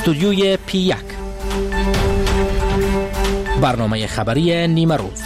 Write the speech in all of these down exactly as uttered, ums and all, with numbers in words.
استودیوی پی یک، برنامه خبری نیمه روز.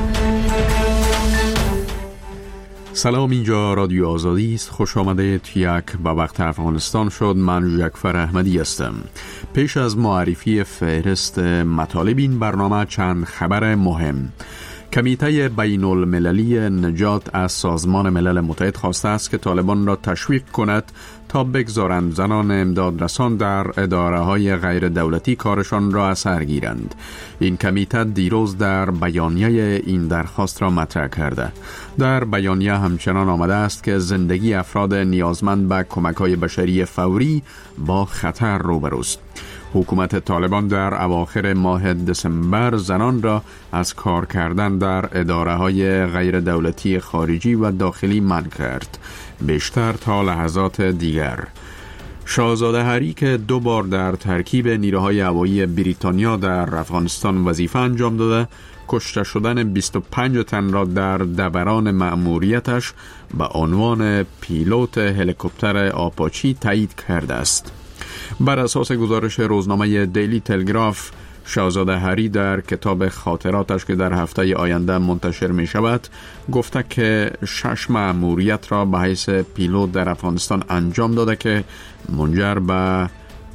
سلام، اینجا رادیو آزادی است. خوش آمده یک با وقت افغانستان شد. من جعفر احمدی هستم. پیش از معرفی فهرست مطالب این برنامه چند خبر مهم. کمیته بین المللی نجات از سازمان ملل متحد خواسته است که طالبان را تشویق کند تا بگذارند زنان امدادرسان در اداره های غیر دولتی کارشان را از سر گیرند. این کمیته دیروز در بیانیه این درخواست را مطرح کرده. در بیانیه همچنان آمده است که زندگی افراد نیازمند به کمک‌های بشری فوری با خطر روبروست. حکومت طالبان در اواخر ماه دسامبر زنان را از کار کردن در اداره‌های غیر دولتی خارجی و داخلی منع کرد. بیشتر تا لحظات دیگر. شاهزاده هری که دو بار در ترکیب نیروهای هوایی بریتانیا در افغانستان وظیفه انجام داده، کشته شدن بیست و پنج تن را در دوران مأموریتش به عنوان پیلوت هلیکوپتر آپاچی تایید کرده است. بر اساس گزارش روزنامه دیلی تلگراف، شاهزاده هری در کتاب خاطراتش که در هفته آینده منتشر می شود گفته که شش مأموریت را به حیث پیلوت در افغانستان انجام داده که منجر به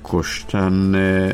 کشتن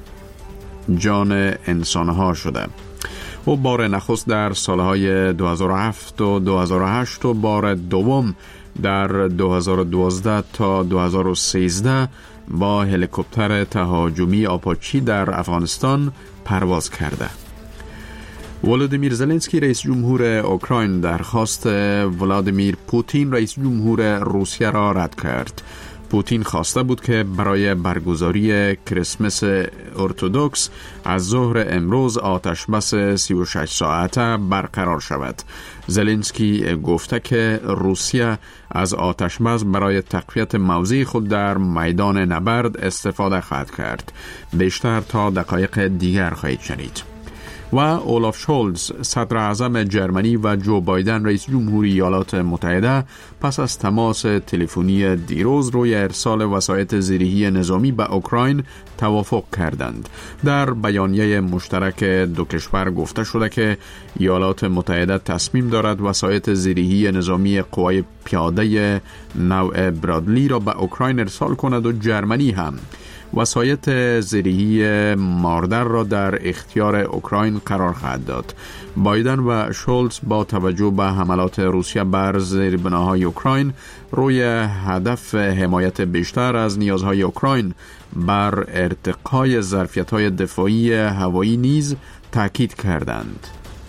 جان انسانها شده. او بار نخست در سالهای دو هزار و هفت و دو هزار و هشت و بار دوم در دو هزار و دوازده تا دو هزار و سیزده با هلیکوپتر تهاجمی آپاچی در افغانستان پرواز کرده. ولادیمیر زلنسکی رئیس جمهور اوکراین درخواست ولادیمیر پوتین رئیس جمهور روسیه را رد کرد. پوتین خواسته بود که برای برگزاری کریسمس ارتدوکس از ظهر امروز آتش بس سی و شش ساعته برقرار شود. زلنسکی گفته که روسیه از آتش بس برای تقویت موضع خود در میدان نبرد استفاده خواهد کرد. بیشتر تا دقایق دیگر خواهید شنید. و اولاف شولز صدر اعظم جرمنی و جو بایدن رئیس جمهوری ایالات متحده پس از تماس تلفنی دیروز روی ارسال وسایط زیرهی نظامی به اوکراین توافق کردند. در بیانیه مشترک دو کشور گفته شده که ایالات متحده تصمیم دارد وسایط زیرهی نظامی قوای پیاده نوع برادلی را به اوکراین ارسال کند و جرمنی هم وسایط زیرهی ماردر را در اختیار اوکراین قرار خواهد داد. بایدن و شولز با توجه به حملات روسیه بر زیربناهای اوکراین روی هدف حمایت بیشتر از نیازهای اوکراین بر ارتقای ظرفیت‌های دفاعی هوایی نیز تاکید کردند.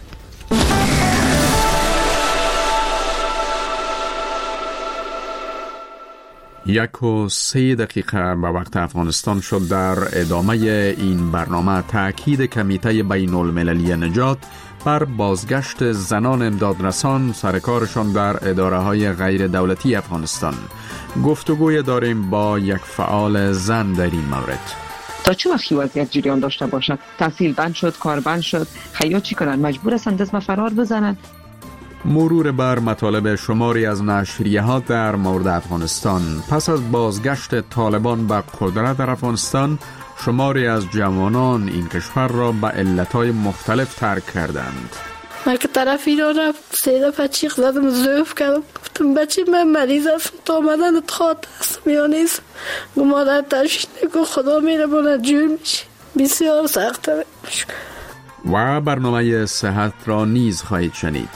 یک و سه دقیقه به وقت افغانستان شد. در ادامه این برنامه تأکید کمیته بین المللی نجات بر بازگشت زنان امدادرسان سرکارشان در اداره های غیر دولتی افغانستان. گفتگوی داریم با یک فعال زن در این مورد. تا چه وقت وضعیت جریان داشته باشد؟ تحصیل بند شد، کار بند شد، خیاط چی کنن؟ مجبور هستند دست فرار بزنند. مرور بر مطالب شماری از نشریه‌ها در مورد افغانستان. پس از بازگشت طالبان به قدرت در افغانستان، شماری از جوانان این کشور را به علتهای مختلف ترک کردند. من که طرف ایران رفت سیده پچیق زدم، زوف کردم، گفتم بچه من مریض هستم، تا آمدن اتخاط هستم یا نیست. گو مادر تشویش نکن، خدا میره باید جور میشه، بسیار سخته. و برنامه صحت را نیز خواهید شنید.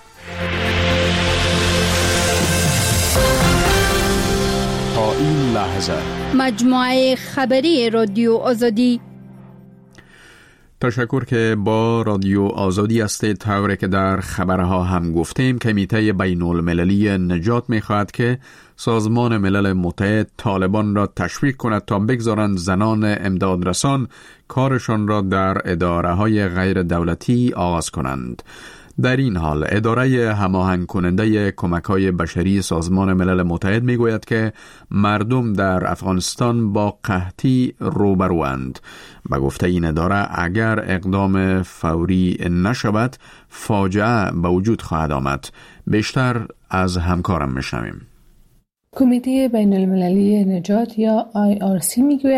تا این لحظه مجموعه خبری رادیو آزادی. تشکر که با رادیو آزادی هستید. طوری که در خبرها هم گفتیم، کمیته بین المللی نجات می خواهد که سازمان ملل متحد طالبان را تشویق کند تا بگذارند زنان امدادرسان کارشان را در اداره های غیر دولتی آغاز کنند. در این حال اداره هماهنگ کننده کمک‌های بشری سازمان ملل متحد میگوید که مردم در افغانستان با قحطی روبروند. به گفته این اداره اگر اقدام فوری نشود فاجعه به وجود خواهد آمد. بیشتر از همکارم میشنویم. کمیته بین المللی نجات یا آی آر سی میگوید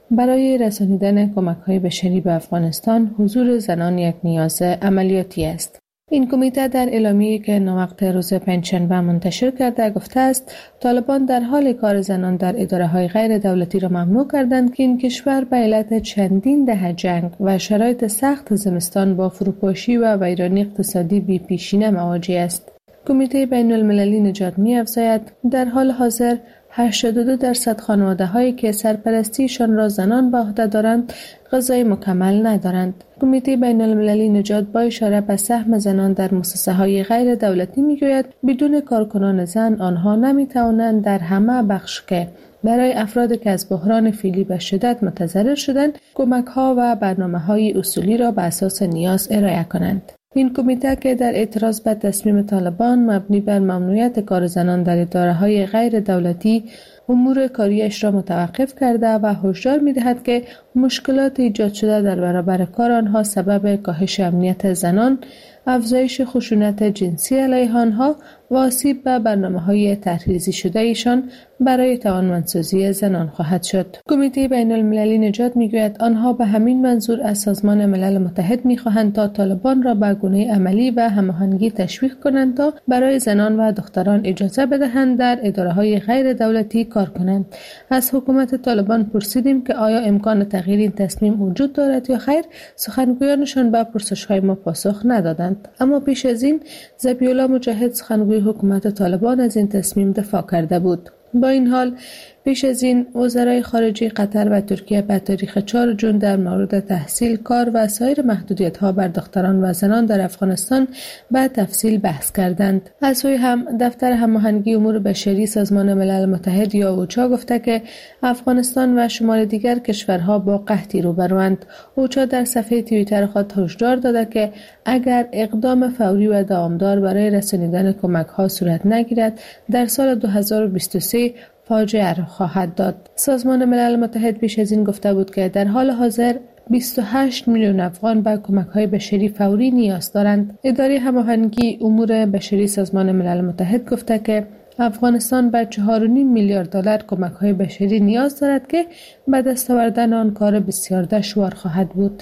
برای رسانیدن کمک‌های بشری به افغانستان حضور زنان یک نیاز عملیاتی است. این کمیته در اعلامیه‌ای که ناوقت روز پنجشنبه منتشر کرده گفته است طالبان در حال کار زنان در اداره‌های غیر دولتی را ممنوع کردند که این کشور به علت چندین دهه جنگ و شرایط سخت زمستان با فروپاشی و ویرانی اقتصادی بی پیشینه مواجه است. کمیته بین المللی نژاد می‌افزاید در حال حاضر هشتاد و دو درصد خانواده‌هایی که سرپرستیشان را زنان به عهده دارند غذای مکمل ندارند. کمیته بین المللی نژاد با اشاره به سهم زنان در مؤسسه‌های غیر دولتی می‌گوید بدون کارکنان زن آنها نمی‌توانند در همه بخش که برای افرادی که از بحران فعلی به شدت متضرر شدند کمک‌ها و برنامه‌های اصولی را به اساس نیاز ارائه کنند. این کمیته که در اعتراض به تصمیم طالبان مبنی بر ممنوعیت کار زنان در اداره‌های غیر دولتی امور کاریش را متوقف کرده و هشدار می‌دهد که مشکلات ایجاد شده در برابر کار آنها سبب کاهش امنیت زنان، افزایش خشونت جنسی علیه آنها و آسیب به برنامه‌های تحریزی شده ایشان برای توانمندسازی زنان خواهد شد. کمیته بین المللی نژاد میگوید آنها به همین منظور از سازمان ملل متحد میخواهند تا طالبان را به گونه عملی و هماهنگی تشویق کنند تا برای زنان و دختران اجازه بدهند در اداره‌های غیر دولتی کار کنند. از حکومت طالبان پرسیدیم که آیا امکان تغییر این تصمیم وجود دارد یا خیر. سخنگویانشان به پرسش‌های ما پاسخ ندادند. اما پیش از این ذبیح الله مجاهد سخنگوی حکومت طالبان از این تصمیم دفاع کرده بود. با این حال پیش از این وزرای خارجه قطر و ترکیه به تاریخ چهارم ژوئن در مورد تحصیل، کار و سایر محدودیت‌ها بر دختران و زنان در افغانستان به تفصیل بحث کردند. از سوی هم دفتر هماهنگی امور بشری سازمان ملل متحد یا اوچا گفته که افغانستان و شمال دیگر کشورها با قحطی روبروند. اوچا در صفحه توییتر خود هشدار داده که اگر اقدام فوری و دامدار برای رسانیدن کمک‌ها صورت نگیرد در سال دو هزار و بیست و سه فاجعه را خواهد داد. سازمان ملل متحد پیش از این گفته بود که در حال حاضر بیست و هشت میلیون افغان به کمک‌های بشری فوری نیاز دارند. اداره هماهنگی امور بشری سازمان ملل متحد گفته که افغانستان به چهار و نیم میلیارد دلار کمک‌های بشری نیاز دارد که به دست آوردن آن کار بسیار دشوار خواهد بود.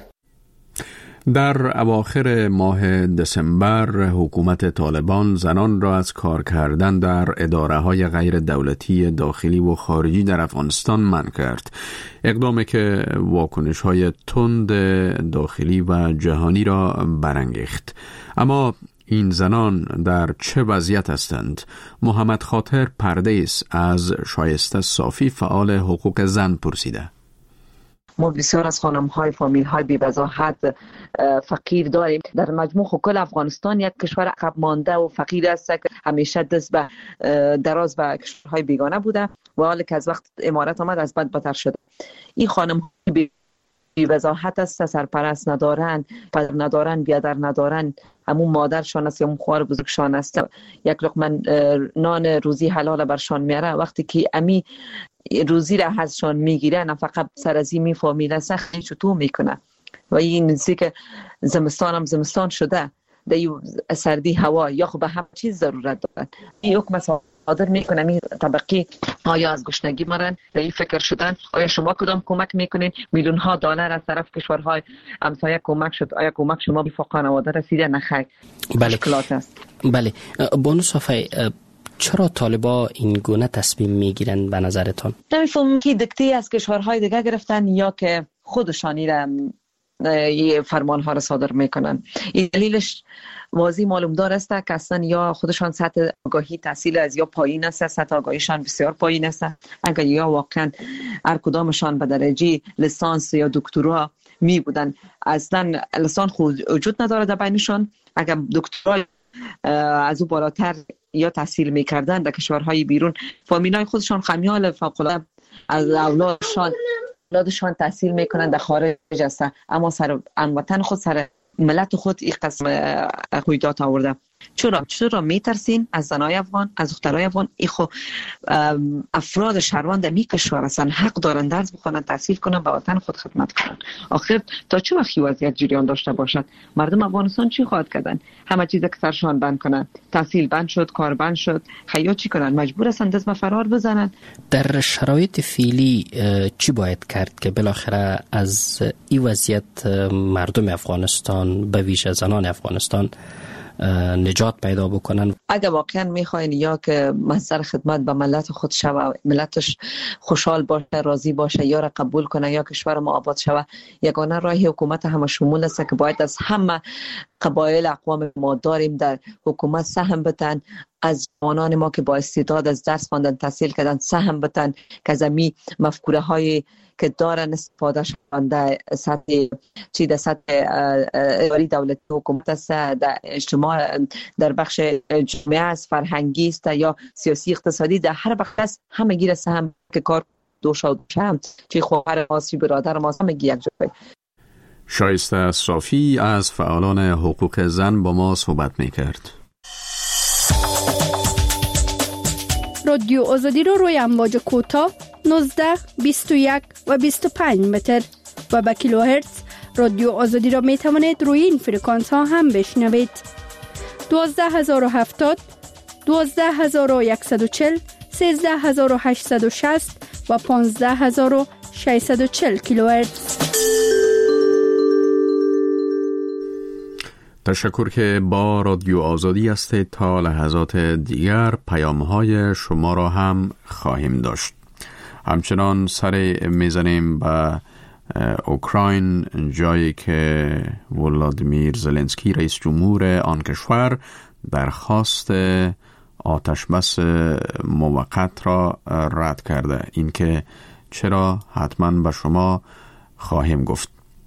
در اواخر ماه دسامبر حکومت طالبان زنان را از کار کردن در اداره‌های غیر دولتی داخلی و خارجی در افغانستان منع کرد. اقدامی که واکنش‌های تند داخلی و جهانی را برانگیخت. اما این زنان در چه وضعیت هستند؟ محمد خاطر پردیس از شایسته صافی فعال حقوق زن پرسیده. ما بسیار از خانم‌های فامیل‌های بی‌وضاحت فقیر داریم. در مجموع کل افغانستان یک کشور عقب مانده و فقیر است که همیشه دست به دراز به کشورهای بیگانه بوده و حالا که از وقت امارت آمد از بد بدتر شده. این خانم‌های بی‌وضاحت است، سرپرست ندارن، پدر ندارن، بیادر ندارن، همون مادرشان است یا همون خواهر بزرگشان است. یک لقمه نان روزی حلال برشان میاره. وقتی که امی روزی را ازشان میگیره نفقه سر از این فامیل سختی چطور میکنه و این نزدیک که زمستان هم زمستان شده در سردی هوا یا خب به همه چیز ضرورت دارن. این حکم صادر میکنه این طبقی آیا از گشنگی مرن در این فکر شدن آیا شما کدام کمک میکنین؟ میلیون ها دلار از طرف کشورهای همسایه کمک شد، آیا کمک شما به خانواده رسیده؟ نخیر. بله. مشکلات است. بله. بانو صافی، چرا طالبا این گونه تصمیم میگیرن به نظرتان؟ نمیفهمم که دکته از کشورهای دیگه گرفتن یا که خودشانی را یه فرمان ها را صادر میکنن. این دلیلش واضح معلوم دار است که اصلا یا خودشان سطح آگاهی تحصیل از یا پایین است، سطح آگاهیشان بسیار پایین است. اگر یا واقعا هر کدامشان به درجه لیسانس یا دکترا می بودن، اصلا لیسانس خود وجود نداره در بینشان. اگر دکترا از او بالاتر یا تحصیل میکردن در کشورهای بیرون، فامیلای خودشان خمیال فوق‌العاده از اولادشان اولادشان تحصیل میکنن در خارج است، اما سر وطن خود، سر ملت خود این قسم قیودات آورده. چرا چرا میترسین از زنای افغان، از دخترای افغان؟ ای خو افراد شهروان در می کشور هستن، حق دارن درس بخونن، تحصیل کنن، به وطن خود خدمت کنن. آخر تا چه وقت وضعیت جریان داشته باشد؟ مردم افغانستان چی خواهد کردن؟ همه چیز که سرشان بند کنن، تحصیل بند شد، کار بند شد، خیا چی کنن؟ مجبور هستن دست به فرار بزنن. در شرایط فعلی چی باید کرد که بالاخره از این وضعیت مردم افغانستان به ویژه زنان افغانستان نجات پیدا بکنن؟ اگر واقعا میخواین یا که مصدر خدمت به ملت خود شوه، ملتش خوشحال باشه، راضی باشه، یا را قبول کنه یا کشور ما آباد شوه، یگانه راه حکومت همه شمول است که باید از همه قبایل اقوام ما داریم در حکومت سهم بدن، از جوانان ما که با استعداد از درس خواندن، تحصیل کردن سهم بدن، که از می مفکوره های که دارن استفاده شدن در سطح چی در سطح اداری دولت حکومت است، در اجتماع، در بخش جامعه است، فرهنگی است یا سیاسی اقتصادی، در هر بخش است همه گیر سهم که کار دوشا و دوشم چی خواهر ما چی برادر ما همه گی یک جای. شایسته صافی از فعالان حقوق زن با ما صحبت میکرد. رادیو آزادی رو روی امواج کوتاه نوزده، بیست و یک و بیست و پنج متر و با کیلوهرتز رادیو آزادی را می توانید روی این فرکانس ها هم بشنوید. دوازده هزار و هفتاد، دوازده هزار و صد و چهل، سیزده هزار و هشتصد و شصت و پانزده هزار و ششصد و چهل کیلوهرتز. تشکر که با رادیو آزادی هستید. تا لحظات دیگر پیام‌های شما را هم خواهیم داشت. همچنان سر میزنیم به اوکراین، جایی که ولادیمیر زلنسکی رئیس جمهور آن کشور درخواست آتش بس موقت را رد کرده. این که چرا حتما به شما خواهیم گفت.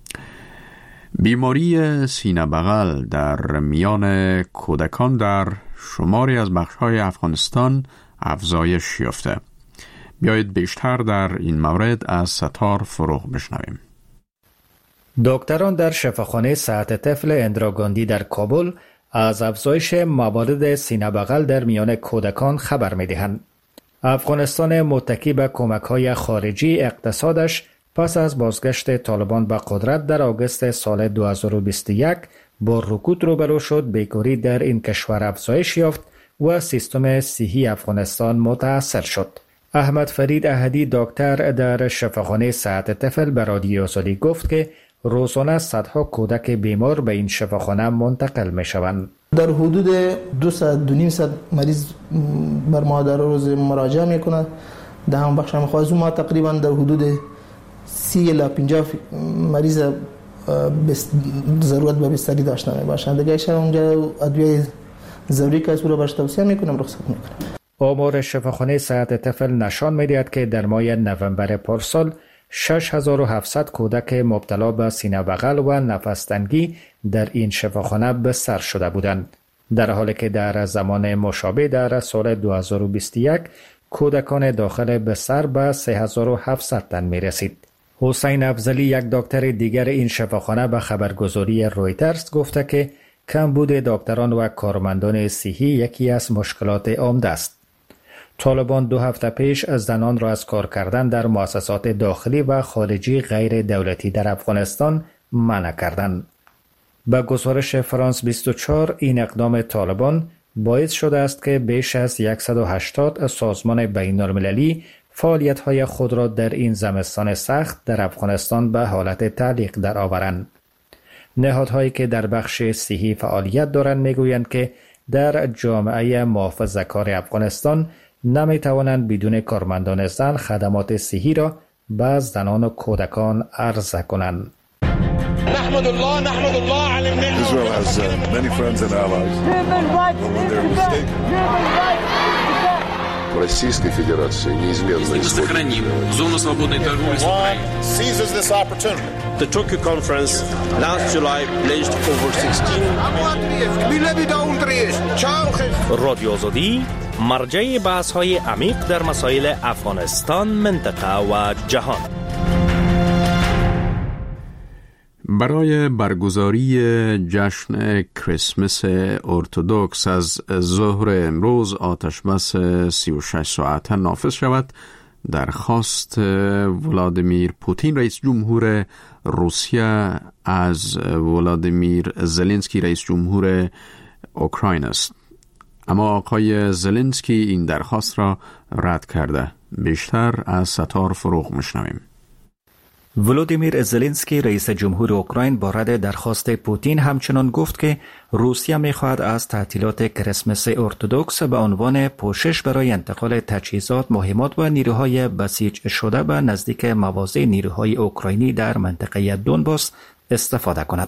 بیماری سینه بغل در میان کودکان در شماری از بخش‌های افغانستان افزایش یافته. بیایید بیشتر در این مورد از ستار فروغ بشنویم. دکتران در شفاخانه صحت طفل اندرا گاندی در کابل از افزایش موارد سینه بغل در میان کودکان خبر می‌دهند. افغانستان متکی به کمک‌های خارجی اقتصادش پس از بازگشت طالبان به قدرت در آگوست سال دو هزار و بیست و یک با رکود روبرو شد. بیکاری در این کشور افزایش یافت و سیستم صحی افغانستان متاثر شد. احمد فرید احدی دکتر در شفاخانه صحت طفل به رادیو آزادی گفت که روزانه صدها کودک بیمار به این شفاخانه منتقل می شوند. در حدود دویست تا دویست مریض بر ما در روز مراجعه می کنند. در هم بخش هم خواهد ما تقریبا در حدود سی الی پنجاه مریض ضرورت به بستری داشته می باشند. دیگه شب اونجا ادویه ضروری که از رو باش توصیه می کنم رخصت می کنم. آمار شفاخانه صحت طفل نشان می‌دهد که در ماه نوامبر پارسال شش هزار و هفتصد کودک مبتلا به سینه بغل و نفس تنگی در این شفاخانه به سر شده بودند، در حالی که در زمان مشابه در سال دو هزار و بیست و یک کودکان داخل به سر به سه هزار و هفتصد تن می‌رسید. حسین افضلی یک دکتر دیگر این شفاخانه به خبرگزاری رویترز گفته که کمبود دکتران و کارمندان صحی یکی از مشکلات عمده است. طالبان دو هفته پیش از زنان را از کار کردن در مؤسسات داخلی و خارجی غیر دولتی در افغانستان منع کردند. با گزارش فرانس بیست و چهار این اقدام طالبان باعث شده است که بیش از صد و هشتاد سازمان بین المللی فعالیت‌های خود را در این زمستان سخت در افغانستان به حالت تعلیق درآورند. نهادهایی که در بخش صحی فعالیت دارند میگویند که در جامعه محافظه‌کار افغانستان نمیتوانند بدون کارمندان زن خدمات صحی را به زنان و کودکان عرضه کنند. نحمد الله نحمد الله علی النعمة. Israel has uh, many friends and allies. When they're mistaken. Российской Федерации неизменно сохраним зону свободной торговли с Украиной. Seizes this opportunity. The Tokyo conference last July pledged over sixteen. رادیو آزادی مرجع بحث‌های عمیق در مسائل افغانستان، منطقه و جهان. برای برگزاری جشن کریسمس ارتدوکس از ظهر امروز آتشبس سی و شش ساعته نافذ شود. درخواست ولادیمیر پوتین رئیس جمهور روسیه از ولادیمیر زلنسکی رئیس جمهور اوکراین است، اما آقای زلنسکی این درخواست را رد کرده. بیشتر از ستار فروغ میشنویم. ولودیمیر زلنسکی رئیس جمهور اوکراین با رد درخواست پوتین همچنان گفت که روسیه می‌خواهد از تعطیلات کریسمس ارتدوکس به عنوان پوشش برای انتقال تجهیزات، مهمات و نیروهای بسیج شده به نزدیک مواضع نیروهای اوکراینی در منطقه دونباس استفاده کند.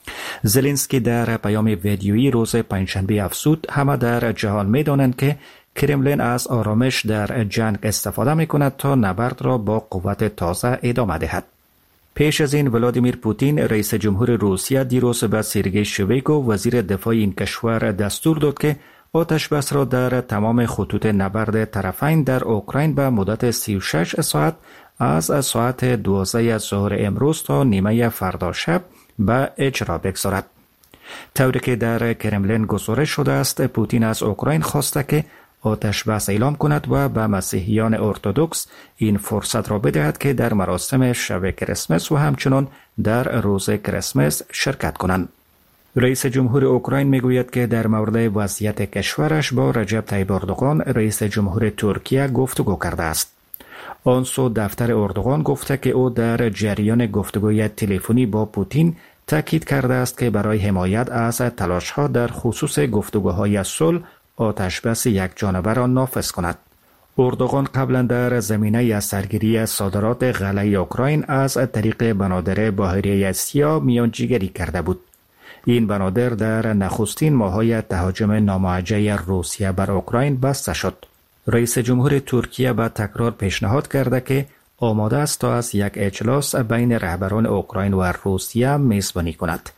زلنسکی در پیام ویدیویی روز پنجشنبه افزود همه در جهان می‌دانند که کرملین از آرامش در جنگ استفاده می‌کند تا نبرد را با قوت تازه ادامه دهد. پیش از این ولادیمیر پوتین رئیس جمهور روسیه دیروز به سرگئی شویگو وزیر دفاع این کشور دستور داد که آتشبس را در تمام خطوط نبرد طرفین در اوکراین به مدت سی و شش ساعت از ساعت دوازده ظهر امروز تا نیمه فردا شب به اجرا بگذارد. طوری که در کرملین گزارش شده است، پوتین از اوکراین خواسته که آتش بس اعلام کند و به مسیحیان ارتدوکس این فرصت را بدهد که در مراسم شب کریسمس و همچنان در روز کریسمس شرکت کنند. رئیس جمهور اوکراین میگوید که در مورد وضعیت کشورش با رجب طیب اردوغان رئیس جمهور ترکیه گفتگو کرده است. آن سو دفتر اردوغان گفته که او در جریان گفتگوی تلفنی با پوتین تاکید کرده است که برای حمایت از تلاش‌ها در خصوص گفتگوهای صلح آتشبس یک جانبه را نافذ کند. اردوغان قبلا در زمینه از سرگیری صادرات غله اوکراین از طریق بنادر بحیره سیاه میانجیگری کرده بود. این بنادر در نخستین ماه‌های تهاجم ناموجه روسیه بر اوکراین بسته شد. رئیس جمهور ترکیه به تکرار پیشنهاد کرده که آماده است تا از یک اجلاس بین رهبران اوکراین و روسیه میزبانی کند.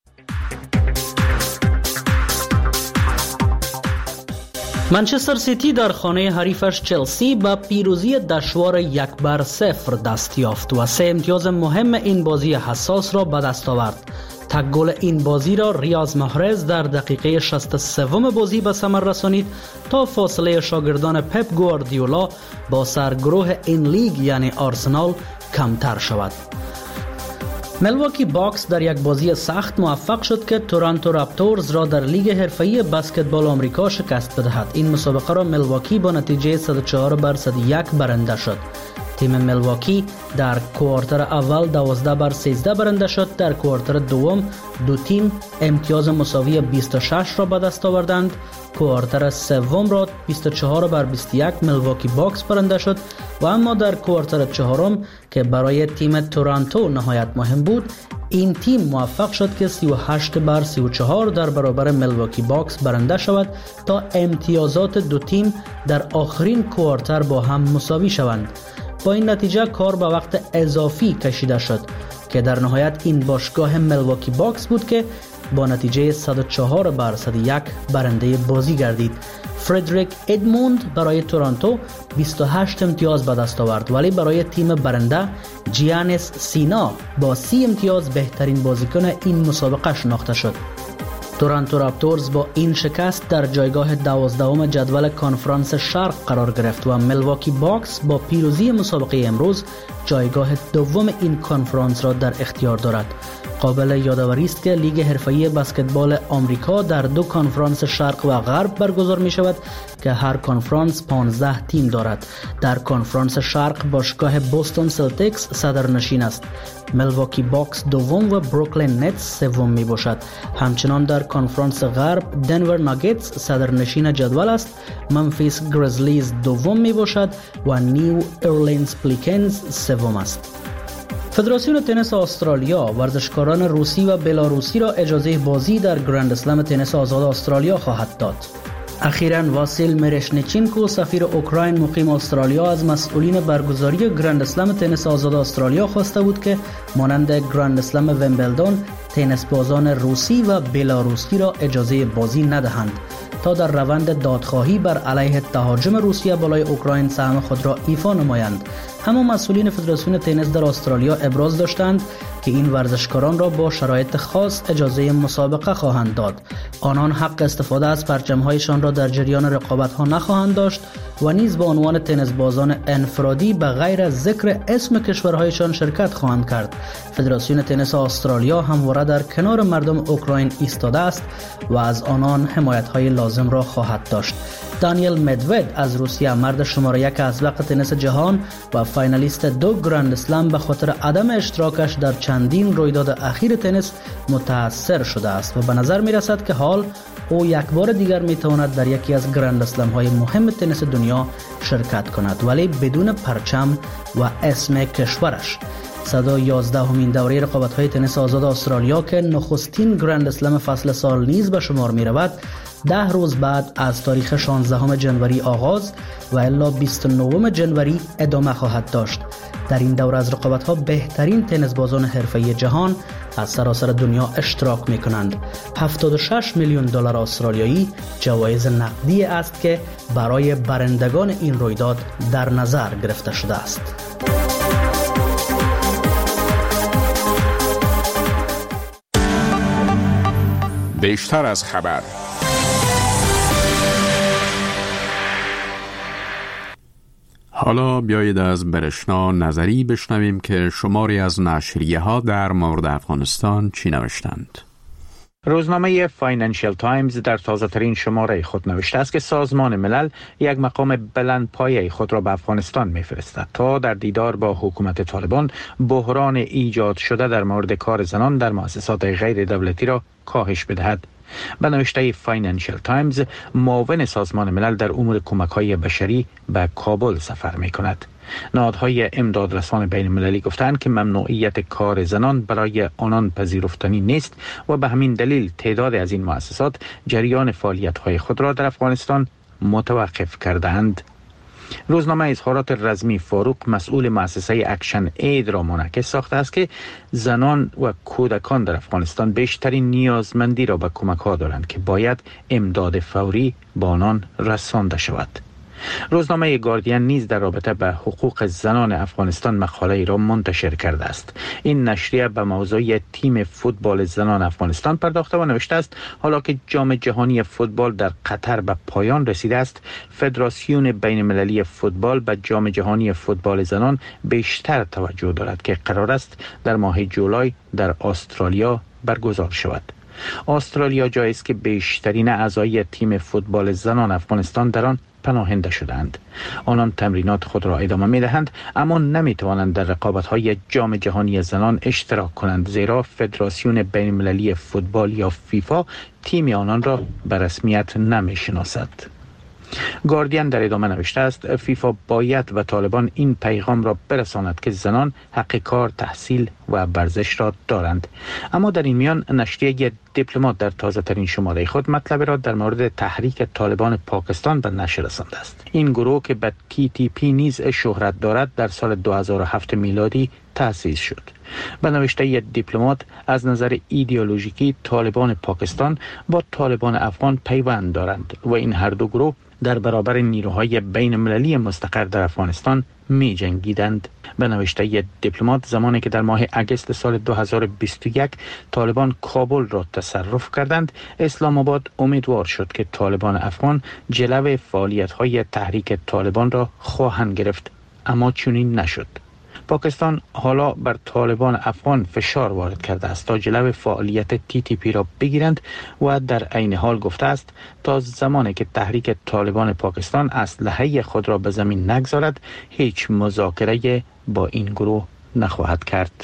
منچستر سیتی در خانه حریفش چلسی با پیروزی دشوار یک بر صفر دست یافت و سه امتیاز مهم این بازی حساس را به دست آورد. تک گل این بازی را ریاض محرز در دقیقه شصت و سه بازی به ثمر رسانید تا فاصله شاگردان پپ گواردیولا با سرگروه این لیگ یعنی آرسنال کمتر شود. ملواکی باکس در یک بازی سخت موفق شد که تورنتو رپتورز را در لیگ حرفه‌ای بسکتبال آمریکا شکست بدهد. این مسابقه را ملواکی با نتیجه صد و چهار بر صد و یک برنده شد. تیم ملواکی در کوارتر اول دوازده بر سیزده برنده شد. در کوارتر دوم دو تیم امتیاز مساوی بیست و شش را به دست آوردند. کوارتر سوم را بیست و چهار بر بیست و یک ملواکی باکس برنده شد و اما در کوارتر چهارم که برای تیم تورنتو نهایت مهم بود، این تیم موفق شد که سی و هشت بر سی و چهار در برابر ملواکی باکس برنده شود تا امتیازات دو تیم در آخرین کوارتر با هم مساوی شوند. با این نتیجه کار به وقت اضافی کشیده شد که در نهایت این باشگاه ملواکی باکس بود که با نتیجه صد و چهار بر صد و یک برنده بازی گردید. فردریک ادموند برای تورنتو بیست و هشت امتیاز به دست آورد، ولی برای تیم برنده جیانس سینا با سی امتیاز بهترین بازیکن این مسابقه شناخته شد. تورنتو رپتورز با این شکست در جایگاه دوازدهم جدول کنفرانس شرق قرار گرفت و ملواکی باکس با پیروزی مسابقه امروز جایگاه دوم این کنفرانس را در اختیار دارد. قابل یادآوری است که لیگ حرفه‌ای بسکتبال آمریکا در دو کنفرانس شرق و غرب برگزار می شود که هر کنفرانس پانزده تیم دارد. در کنفرانس شرق باشگاه بوستون سلتیکس صدرنشین است. ملواکی باکس دوم و بروکلین نتس سوم می باشد. همچنان در کنفرانس غرب دنور ناگتس صدرنشین جدول است. منفیس گریزلیز دوم می باشد و نیو اورلینز پلیکنز سوم است. فدراسیون تنیس استرالیا ورزشکاران روسی و بلاروسی را اجازه بازی در گرند اسلم تنیس آزاد استرالیا خواهد داد. اخیراً واسیل میرشنیچینکو سفیر اوکراین مقیم استرالیا از مسئولین برگزاری گرند اسلم تنیس آزاد استرالیا خواسته بود که مانند گرند اسلم ومبلدون تنیس بازان روسی و بلاروسی را اجازه بازی ندهند تا در روند دادخواهی بر علیه تهاجم روسیه بالای اوکراین سهم خود را ایفا نمایند. همه مسئولین فدراسیون تنیس در استرالیا ابراز داشتند که این ورزشکاران را با شرایط خاص اجازه مسابقه خواهند داد. آنان حق استفاده از پرچم‌هایشان را در جریان رقابت‌ها نخواهند داشت و نیز به عنوان تنیس بازان انفرادی به غیر از ذکر اسم کشورهایشان شرکت خواهند کرد. فدراسیون تنیس استرالیا همواره در کنار مردم اوکراین ایستاده است و از آنان حمایت‌های لازم را خواهد داشت. دانیل مدود از روسیه، مرد شماره یک اسبق تنیس جهان و فاینالیست دو گرند اسلم، به خاطر عدم اشتراکش در چندین رویداد اخیر تنیس متاثر شده است و به نظر می رسد که حال او یک بار دیگر می تواند در یکی از گرند اسلم های مهم تنیس دنیا شرکت کند، ولی بدون پرچم و اسم کشورش. صد و یازده همین دوره رقابت‌های تنیس آزاد استرالیا که نخستین گرند اسلم فصل سال نیز به شمار می رود، ده روز بعد از تاریخ شانزدهم جنوری آغاز و الا بیست و نهم جنوری ادامه خواهد داشت. در این دوره از رقابت‌ها بهترین تنیس بازان حرفه‌ای جهان از سراسر دنیا اشتراک می‌کنند. هفتاد و شش میلیون دلار استرالیایی جوایز نقدی است که برای برندگان این رویداد در نظر گرفته شده است. بیشتر از خبر. حالا بیایید از برشنا نظری بشنویم که شماری از نشریه ها در مورد افغانستان چی نوشتند. روزنامه فاینانشل تایمز در تازه ترین شماره خود نوشته است که سازمان ملل یک مقام بلند پایه خود را به افغانستان میفرستد تا در دیدار با حکومت طالبان بحران ایجاد شده در مورد کار زنان در مؤسسات غیر دولتی را کاهش بدهد. به نوشته فاینانشل تایمز، معاون سازمان ملل در امور کمک‌های بشری به کابل سفر می‌کند. نهادهای امدادرسان بین المللی گفتند که ممنوعیت کار زنان برای آنان پذیرفتنی نیست و به همین دلیل تعداد از این مؤسسات جریان فعالیت‌های خود را در افغانستان متوقف کردند. روزنامه اظهارات رزمی فاروق، مسئول مؤسسه اکشن اید، را منعکس ساخته است که زنان و کودکان در افغانستان بیشترین نیازمندی را به کمک‌ها دارند که باید امداد فوری به آنان رسانده شود. روزنامه گاردین نیز در رابطه به حقوق زنان افغانستان مقاله را منتشر کرده است. این نشریه به موضوع تیم فوتبال زنان افغانستان پرداخته و نوشته است حالا که جام جهانی فوتبال در قطر به پایان رسیده است، فدراسیون بین المللی فوتبال به جام جهانی فوتبال زنان بیشتر توجه دارد که قرار است در ماه جولای در استرالیا برگزار شود. استرالیا جایی است که بیشترین اعضای تیم فوتبال زنان افغانستان در آن پناهنده شدند. آنان تمرینات خود را ادامه می دهند اما نمی توانند در رقابت‌های جام جهانی زنان اشتراک کنند، زیرا فدراسیون بین المللی فوتبال یا فیفا تیم آنان را به رسمیت نمی شناسد. گاردین در ادامه نوشته است فیفا باید و طالبان این پیغام را برساند که زنان حق کار، تحصیل و ورزش را دارند. اما در این میان نشریه دیپلمات در تازه ترین شماره خود مطلب را در مورد تحریک طالبان پاکستان به نشر رسانده است. این گروه که به تی تی پی نیز شهرت دارد در سال دو هزار و هفت میلادی تأسیس شد. به نوشته دیپلمات از نظر ایدئولوژیکی طالبان پاکستان با طالبان افغان پیوند دارند و این هر دو گروه در برابر نیروهای بین المللی مستقر در افغانستان می جنگیدند. به نوشته دیپلمات، زمانی که در ماه اگست سال دو هزار و بیست و یک طالبان کابل را تصرف کردند، اسلام آباد امیدوار شد که طالبان افغان جلو فعالیت‌های تحریک طالبان را خواهند گرفت، اما چنین نشد. پاکستان حالا بر طالبان افغان فشار وارد کرده است تا جلو فعالیت تی تی پی را بگیرند و در عین حال گفته است تا زمانی که تحریک طالبان پاکستان اسلحه خود را به زمین نگذارد هیچ مذاکره با این گروه نخواهد کرد.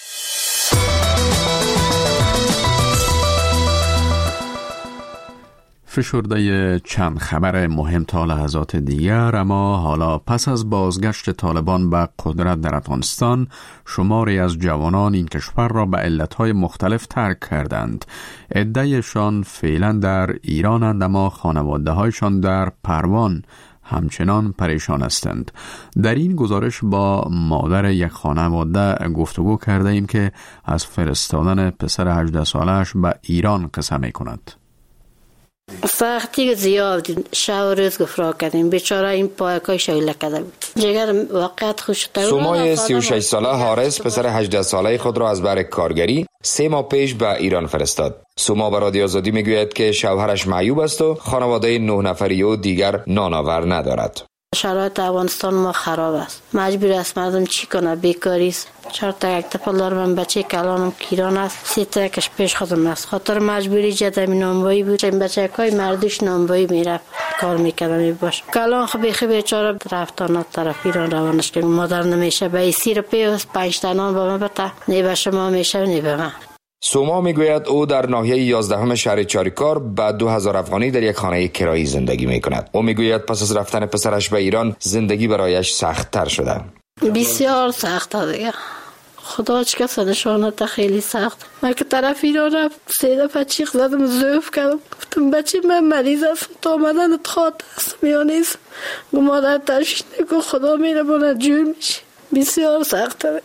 فشرده چند خبر مهم تا لحظات دیگر، اما حالا پس از بازگشت طالبان به قدرت در افغانستان، شماری از جوانان این کشور را به علتهای مختلف ترک کردند. عده‌شان فعلا در ایرانند اما خانواده هایشان در پروان همچنان پریشان هستند. در این گزارش با مادر یک خانواده گفتگو کرده ایم که از فرستادن پسر هجده سالش به ایران قصه می کند. سختی زیاد شب روز گفرا کردیم، بیچاره این پایکای شایله کرده بود. جگر واقعیت خوش شد. سومای سی و شش ساله حارس پسر هجده ساله خود را از بر کارگری سه ماه پیش به ایران فرستاد. سوما به رادیو آزادی میگوید که شوهرش معیوب است و خانواده نه نفری او دیگر نانآور ندارد. شرایط افغانستان ما خراب است. مجبور است مردم چی کنه، بیکاری است. چهار تا یک طفل دارم، بچه کلانم کیران است، سه تا یکش پیش خودم است. خاطر مجبوری جدم نانوایی بود. این بچه‌های مردش نانوایی میرفت کار میکردم می باش. کلان خبی خبی بیچاره رفتن طرف ایران روانش که مادر نمیشه به سیر پیوس پنج تا نان با من بده، نه به شما میشه نه به من. سوما میگوید او در ناحیه یازدهم شهر چاریکار با دو هزار افغانی در یک خانه کرایی زندگی میکند. او میگوید پس از رفتن پسرش به ایران زندگی برایش سخت تر شده. بسیار سخت دیگه. خدا چه کس نشانت خیلی سخت. من که طرف ایران رفت سه دفعه چیخ زدم، ضعف کردم، گفتم بچه من مریض است، تا آمدن اتخاط است میانیست گو مادر تشویش نکن، خدا میره بانه جور میشه. بسیار سخت دیگه.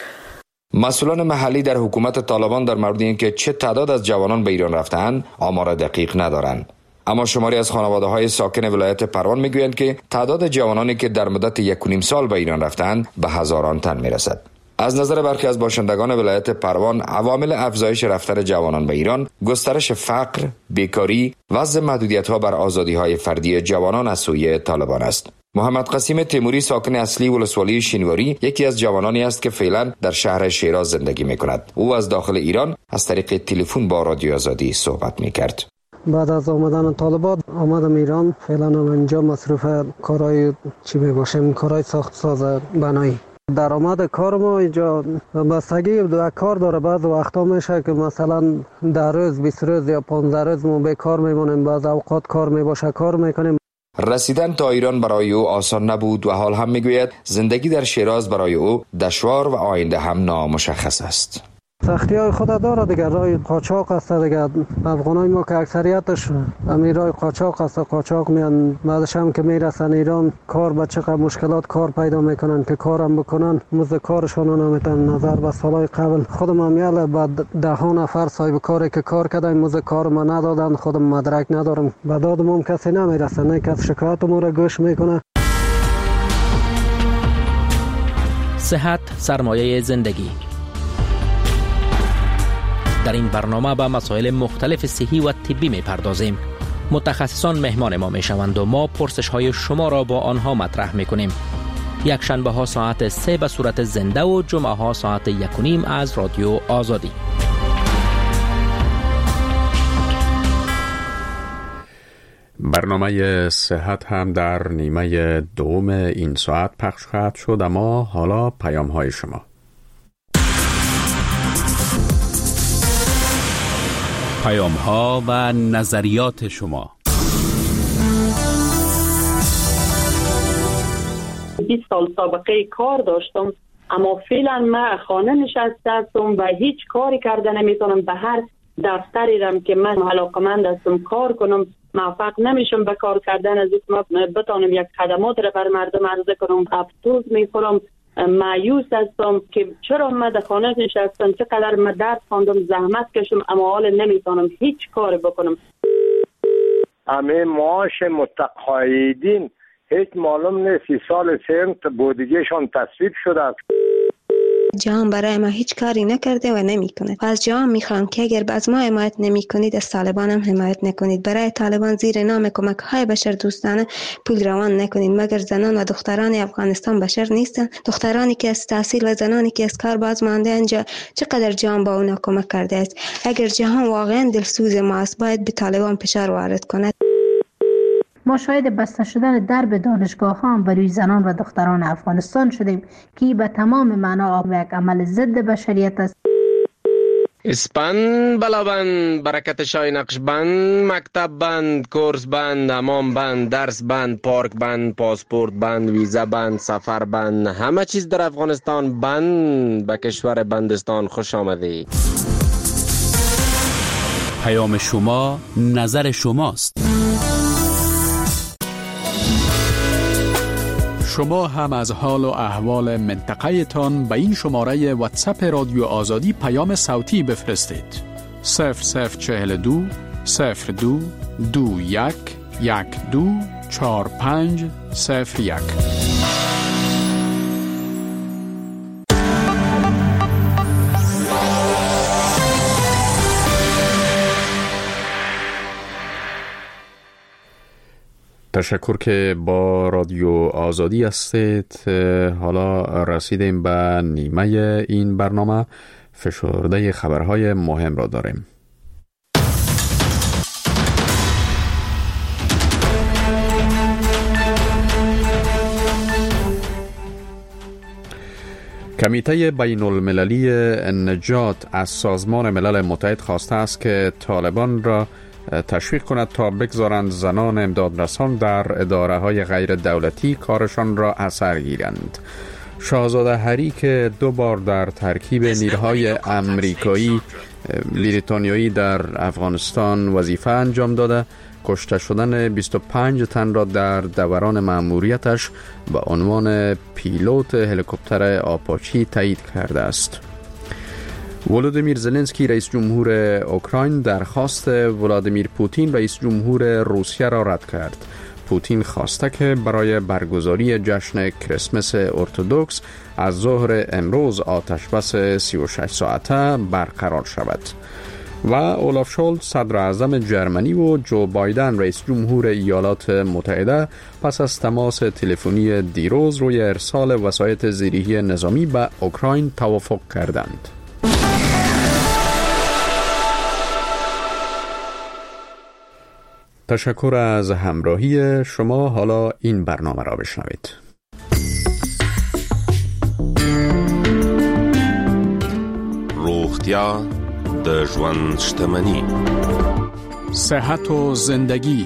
مسئولان محلی در حکومت طالبان در مورد اینکه چه تعداد از جوانان به ایران رفتند آمار دقیق ندارند، اما شماری از خانواده‌های ساکن ولایت پروان میگویند که تعداد جوانانی که در مدت یک و نیم سال به ایران رفتند به هزاران تن میرسد. از نظر برخی از باشندگان ولایت پروان، عوامل افزایش رفتن جوانان به ایران گسترش فقر، بیکاری، وضع محدودیت‌ها بر آزادی‌های فردی جوانان از سوی طالبان است. محمد قسیم تیموری ساکن اصلی ولسوالی شینواری یکی از جوانانی است که فعلا در شهر شیراز زندگی می‌کند. او از داخل ایران از طریق تلفن با رادیو آزادی صحبت می‌کرد. بعد از آمدن طالبان آمدم ایران، فعلا اینجا مصروف کارهای چی میباشیم، کارهای ساخت ساز بنایی. درآمد کار ما اینجا بستگی به کار داره. بعض وقتا میشه که مثلا در روز بیست روز یا پانزده روز ما به کار میمونیم، بعض اوقات کار میباشه کار میکنیم. رسیدن تا ایران برای او آسان نبود و حال هم میگوید زندگی در شیراز برای او دشوار و آینده هم نامشخص است. سختی های خود داره دیگه. رای قاچاق است دیگه. افغانای ما که اکثریتش همین رای قاچاق است، قاچاق میان، بعدش هم که میرسن ایران کار به چقدر مشکلات کار پیدا میکنن که کارم بکنن مزد کارشون نمیتن. نظر به سالهای قبل خودم هم یاله بعد ده ها نفر صاحب کاری که کار کردن مزد کار ما ندادن، خودم مدرک ندارم، به دادم هم کسی نمیرسه، نه کس شکایت ما را گوش میکنه. صحت سرمایه زندگی. در این برنامه به مسائل مختلف صحی و طبی می‌پردازیم. متخصصان مهمان ما می‌شوند و ما پرسش‌های شما را با آنها مطرح می‌کنیم. یک شنبه ها ساعت سه به صورت زنده و جمعه ها ساعت یک و نیم از رادیو آزادی. برنامه صحت هم در نیمه دوم این ساعت پخش خواهد شد، اما حالا پیام های شما. پیام ها و نظریات شما. بیست سال سابقه کار داشتم، اما فعلا من خانه نشسته هستم و هیچ کاری کرده نمیتونم. به هر دفتری رم که من علاقمند هستم کار کنم موفق نمیشم به کار کردن. از اینکه بتونم یک خدمات را بر مردم عرضه کنم افسوس میخورم، مایوس هستم که چرا من در خانه نشستم، چقدر من درس خواندم، زحمت کشم، اما حالا نمیتونم هیچ کاری بکنم. همه معاش متقاعدین هیچ معلوم نیست سی سال سنت بودجهشان تصویب شده. جهان برای ما هیچ کاری نکرده و نمیکنه. از جهان میخوام که اگر از ما حمایت نمیکنید از طالبان هم حمایت نکنید. برای طالبان زیر نام کمک های بشر دوستانه پول روان نکنید، مگر زنان و دختران افغانستان بشر نیستن؟ دخترانی که از تحصیل و زنانی که از کار باز مانده اینجا چقدر جهان با اونا کمک کرده است. اگر جهان واقعا دلسوز ما است باید به طالبان فشار وارد کند. ما شاهد بسته شدن درب دانشگاه ها برای زنان و دختران افغانستان شدیم که به تمام معنا یک عمل ضد بشریت است. اسپن بلابند، برکت شای نقش بند، مکتب بند، کورس بند، حمام بند، درس بند، پارک بند، پاسپورت بند، ویزا بند، سفر بند، همه چیز در افغانستان بند. به کشور بندستان خوش آمدید. پیام شما نظر شماست. شما هم از حال و احوال منطقه تان به این شماره واتساپ رادیو آزادی پیام صوتی بفرستید. صفر صفر چهل دو صفر دو دو یک یک دو چار پنج صفر یک. تشکر که با رادیو آزادی هستید. حالا رسیدیم به نیمه این برنامه. فشرده خبرهای مهم را داریم. کمیته بین المللی نجات از سازمان ملل متحد خواسته است که طالبان را تشویق کند تا بگذارند زنان امدادرسان در اداره های غیر دولتی کارشان را اثر گیرند. شاهزاده هری که دو بار در ترکیب نیروهای امریکایی بریتانیایی در افغانستان وظیفه انجام داده، کشته شدن بیست و پنج تن را در دوران مأموریتش به عنوان پیلوت هلیکوپتر آپاچی تایید کرده است. ولودیمیر زلنسکی رئیس جمهور اوکراین درخواست ولادیمیر پوتین رئیس جمهور روسیه را رد کرد. پوتین خواسته که برای برگزاری جشن کریسمس ارتدوکس از ظهر امروز آتش بس سی و شش ساعته برقرار شود. و اولاف شولز صدر اعظم جرمنی و جو بایدن رئیس جمهور ایالات متحده پس از تماس تلفنی دیروز روی ارسال وسایط زیرهی نظامی به اوکراین توافق کردند. تشکر از همراهی شما. حالا این برنامه را بشنوید. روغتیا د ژوند شتمنی، صحت و زندگی.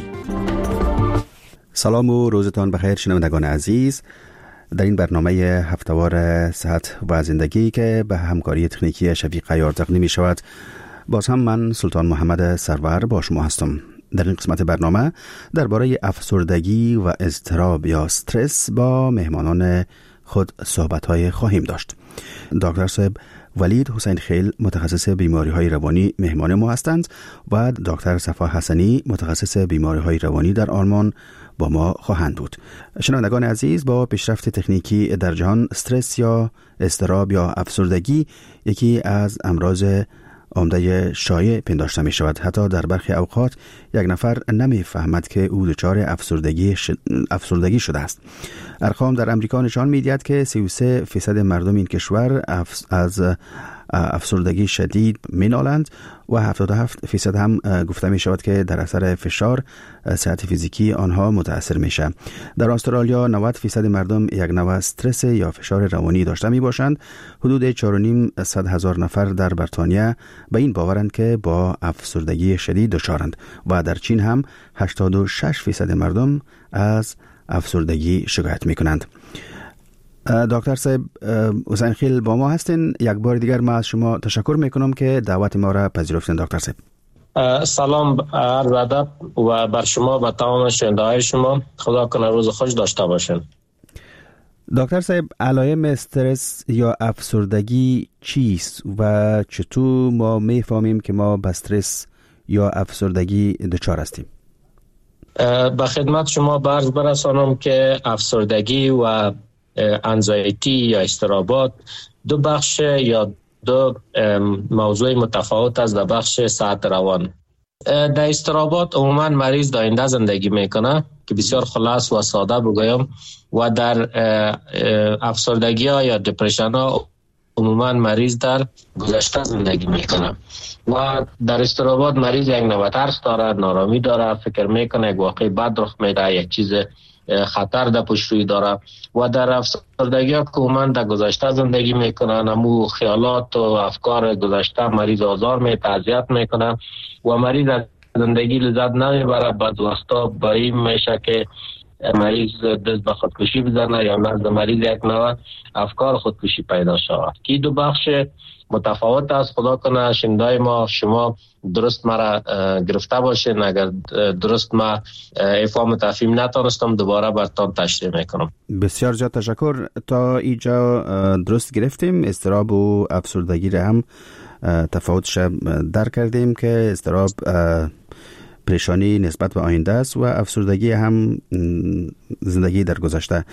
سلام و روزتان بخیر شنوندگان عزیز. در این برنامه هفته‌وار صحت و زندگی که به همکاری تکنیکی شفیق عیار تقدیم می شود، باز هم من سلطان محمد سرور با شما هستم. در این قسمت برنامه درباره افسردگی و اضطراب یا استرس با مهمانان خود صحبت‌های خواهیم داشت. دکتر صاحب ولید حسین خیل متخصص بیماری‌های روانی مهمان ما هستند و دکتر صفا حسنی متخصص بیماری‌های روانی در آلمان با ما خواهند بود. شنوندگان عزیز، با پیشرفت تکنیکی در جهان استرس یا اضطراب یا افسردگی یکی از امراض عمده شایع پنداشته می شود. حتی در برخی اوقات یک نفر نمی فهمد که او دچار افسردگی, ش... افسردگی شده است. ارقام در امریکا نشان می دهد که سی و سه فیصد مردم این کشور اف... از افسردگی شدید می نالند و هفتاد و هفت فیصد هم گفته می شود که در اثر فشار صحت فیزیکی آنها متاثر می شود. در استرالیا نود فیصد مردم یک نوع استرس یا فشار روانی داشته می باشند. حدود چهار و نیم صد هزار نفر در بریتانیا به این باورند که با افسردگی شدید دچارند و در چین هم هشتاد و شش فیصد مردم از افسردگی شکایت می کنند. دکتر صاحب حسین خیل با ما هستین. یک بار دیگر ما از شما تشکر میکنم که دعوت ما را پذیرفتین. دکتر صاحب سلام، عرض ادب و بر شما و تمام شنونده‌های شما. خدا کنه روز خوش داشته باشین. دکتر صاحب، علائم استرس یا افسردگی چیست و چطور ما میفهمیم که ما به استرس یا افسردگی دچار هستیم؟ به خدمت شما برز برسانم که افسردگی و انزایتی یا اضطرابات دو بخش یا دو موضوع متفاوت است در بخش صحت روان. در اضطرابات عموما مریض داینده زندگی میکنه که بسیار خلاص و ساده بگویم، و در افسردگی ها یا دپرشن ها عموما مریض در گذشته زندگی میکنه و در اضطرابات مریض یک نوع ترس داره، نارامی داره، فکر میکنه یک واقعی بد رخ میده، یک چیز خطر در پشت روی داره. و در افسردگی ها که عموما در گذشته زندگی میکنن، امو خیالات و افکار گذشته مریض آزار میده، اذیت میکنه و مریض از زندگی لذت نمیبره. بعد وقتا با این میشه که مریض دست به خودکشی بزنه یا نزد مریض یک نوع افکار خودکشی پیدا شود. که دو بخش متفاوت است. خدا کنه شنوندای ما شما درست مرا گرفته باشین. اگر درست ما افهام تفهیم نتونستم دوباره براتون تشریح میکنم. بسیار زیاد تشکر. تا اینجا درست گرفتیم. اضطراب و افسردگی را هم تفاوتش درک کردیم که اضطراب پریشانی نسبت به آینده است و افسردگی هم زندگی در گذشته.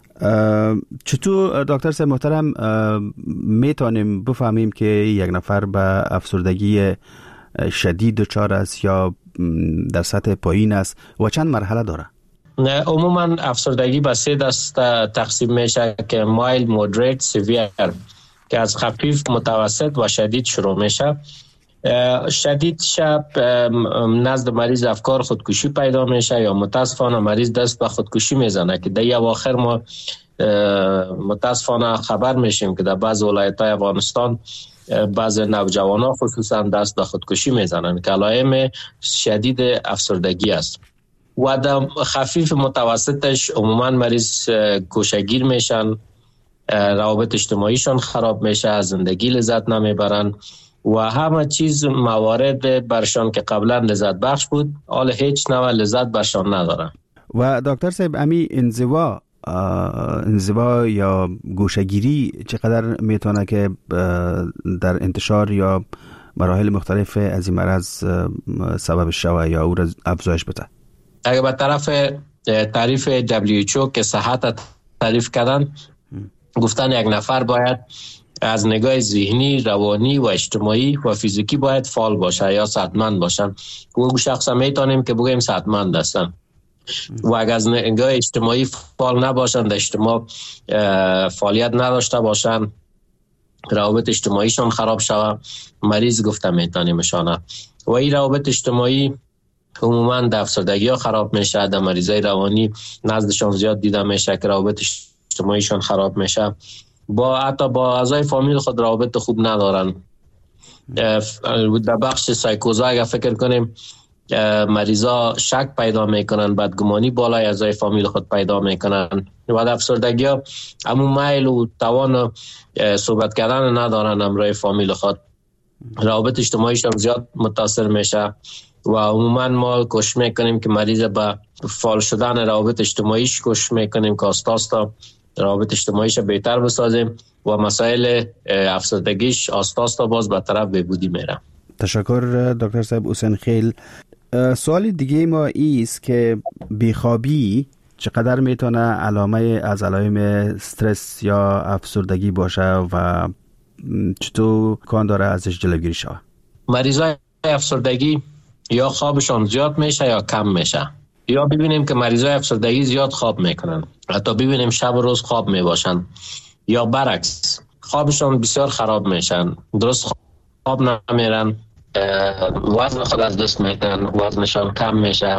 چطور دکتر صاحب محترم میتونیم بفهمیم که یک نفر به افسردگی شدید دچار است یا در سطح پایین است و چند مرحله داره؟ نه، عموما افسردگی به سه دسته تقسیم میشه که مایل، مودریت، سیویر، که از خفیف، متوسط و شدید شروع میشه. شدید شب نزد مریض افکار خودکشی پیدا میشه یا متاسفانه مریض دست به خودکشی میزنه که در اواخر ما متاسفانه خبر میشیم که در بعض ولایت‌های افغانستان بعض نوجوانان خصوصا دست به خودکشی میزنن که علائم شدید افسردگی است. و در خفیف متوسطش عموما مریض گوشه‌گیر میشن، روابط اجتماعیشان خراب میشه، از زندگی لذت نمیبرن و همه چیز موارد برشان که قبلا لذت بخش بود حال هیچ نوع لذت برشان ندارن. و دکتر صاحب امی انزوا انزوا یا گوشه‌گیری چقدر میتونه که در انتشار یا مراحل مختلف از این مرض سبب شوه یا او را افزایش بده؟ اگر به طرف تعریف دبلیو اچ او که صحت تعریف کردن، گفتن یک نفر باید از نگاه ذهنی، روانی و اجتماعی و فیزیکی باید فعال باشه یا صحتمند باشن. او شخص میتونیم که بگیم صحتمند هستن. و اگر از نگاه اجتماعی فعال نباشن، در اجتماع فعالیت نداشته باشن، روابط اجتماعیشون خراب شوه، مریض گفته میتونیم شانه. و این روابط اجتماعی عموما در افسردگی ها خراب میشه. در مریضای روانی نزدشان زیاد دیده میشه که روابط اجتماعیشون خراب میشه. با حتی با اعضای فامیل خود روابط خوب ندارن. در بخش سایکوزا اگر فکر کنیم مریضا شک پیدا میکنن، بدگمانی بالای اعضای فامیل خود پیدا میکنن. و در افسردگی ها همون میل و توان صحبت کردن ندارن همراه فامیل خود. روابط اجتماعیشون زیاد متاثر میشه و عموما ما کوشش میکنیم که مریض به فعال شدن روابط اجتماعیش کوشش میکنیم که آستاستا روابط اجتماعیش بهتر بسازیم و مسائل افسردگیش آستاستا باز به طرف بهبودی میره. تشکر دکتر صاحب حسین خیل. سوال دیگه ما ایست که بیخوابی چقدر میتونه علامه از علائم استرس یا افسردگی باشه و چطور کار داره ازش جلوگیری شود؟ مریضای افسردگی یا خوابشان زیاد میشه یا کم میشه، یا ببینیم که مریضای افسردگی زیاد خواب میکنن، حتی ببینیم شب و روز خواب میباشن، یا برعکس خوابشان بسیار خراب میشن، درست خواب نمیرن، وزن خود از دست میتن، وزنشان کم میشه،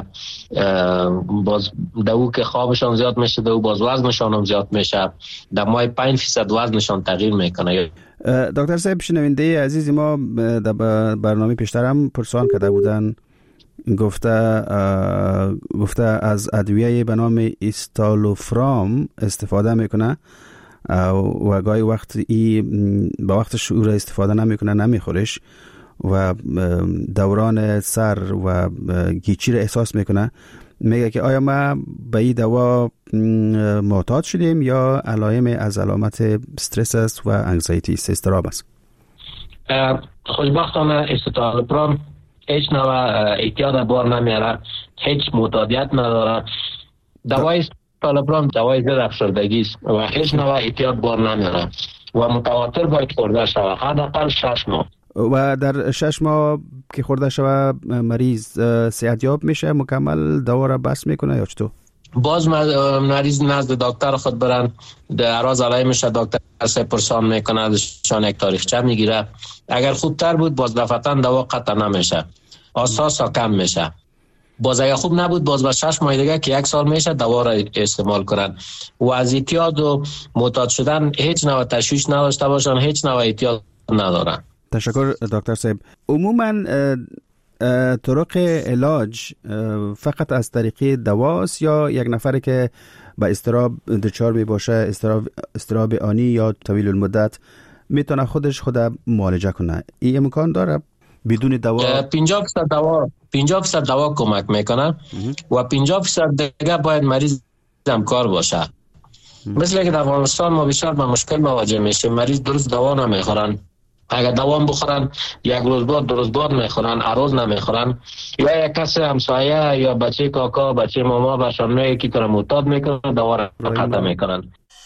باز دو که خوابشان زیاد میشه دو باز وزنشان هم زیاد میشه، در ماه پنج فیصد وزنشان تغییر میکنه. دکتر صاحب شنونده عزیز ما در برنامه پیشتر هم پرسان کرده بودن، گفته گفته از ادویه به نام استالوفرام استفاده میکنه و گاهی وقت ای با وقتش او را استفاده نمیکنه، نمیخورش و دوران سر و گیچی را احساس میکنه. میگه که آیا ما به این دوا معتاد شدیم یا علائم از علامت استرس است و انگزایتی است، استراب است؟ خوشبختانه استالوفرام هیچ نوع احتیاط بار نمیاره، هیچ معتادیت نداره. دوای استالوفرام دوای ضد افسردگی است و هیچ نوع احتیاط بار نمیاره و متواتر باید خورده شود، حداقل شش ماه. و در شش ماه که خورده شود مریض صحتیاب میشه، مکمل دوا را بس میکنه یا چطور؟ باز مریض نزد دکتر خود برن، در راز علائمش دکتر سه پرسان میکنه، ازشان یک تاریخچه میگیره. اگر خوبتر بود باز دفعتاً دوا قطع نمیشه، اساس کم میشه. باز اگر خوب نبود باز با شش ماه دیگه که یک سال میشه دوا را استعمال کنن و از احتیاط و معتاد شدن هیچ نوع تشویش نداشته باشن، هیچ نوع احتیاط ندارن. تشکر دکتر صاحب. عموما طرق علاج فقط از طریق دواست یا یک نفر که با اضطراب دچار می باشه، اضطراب اضطراب آنی یا طویل المدت، میتونه خودش خود معالجه کنه؟ این امکان داره بدون دوا؟ پنجاه درصد دوا پنجاه درصد دوا کمک میکنه و پنجاه درصد دیگه باید مریض همکار باشه. مثل که در افغانستان ما بسیار با مشکل مواجه میشیم، مریض درست دوا نمیخورن اگر دوام بخورن یک روز بعد دو روز بعد میخورن، هر روز نمیخورن، یا یک کسی همسایه یا بچه کاکا بچه ماما برشان میگه که تر معتاد میکنن، دوا را قطع میکنن.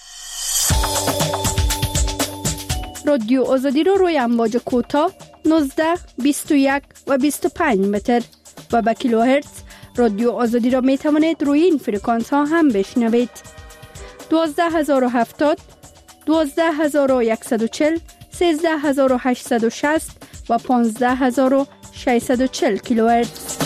رادیو آزادی رو روی امواج کوتاه نوزده، بیست و یک و بیست و پنج متر و با کیلوهرتز رادیو آزادی را می توانید روی این فرکانس ها هم بشنوید. دوازده هزار و هفتاد، دوازده هزار و صد و چهل، سیزده هزار و هشتصد و شصت و پانزده هزار و ششصد و چهل کیلوهرتز.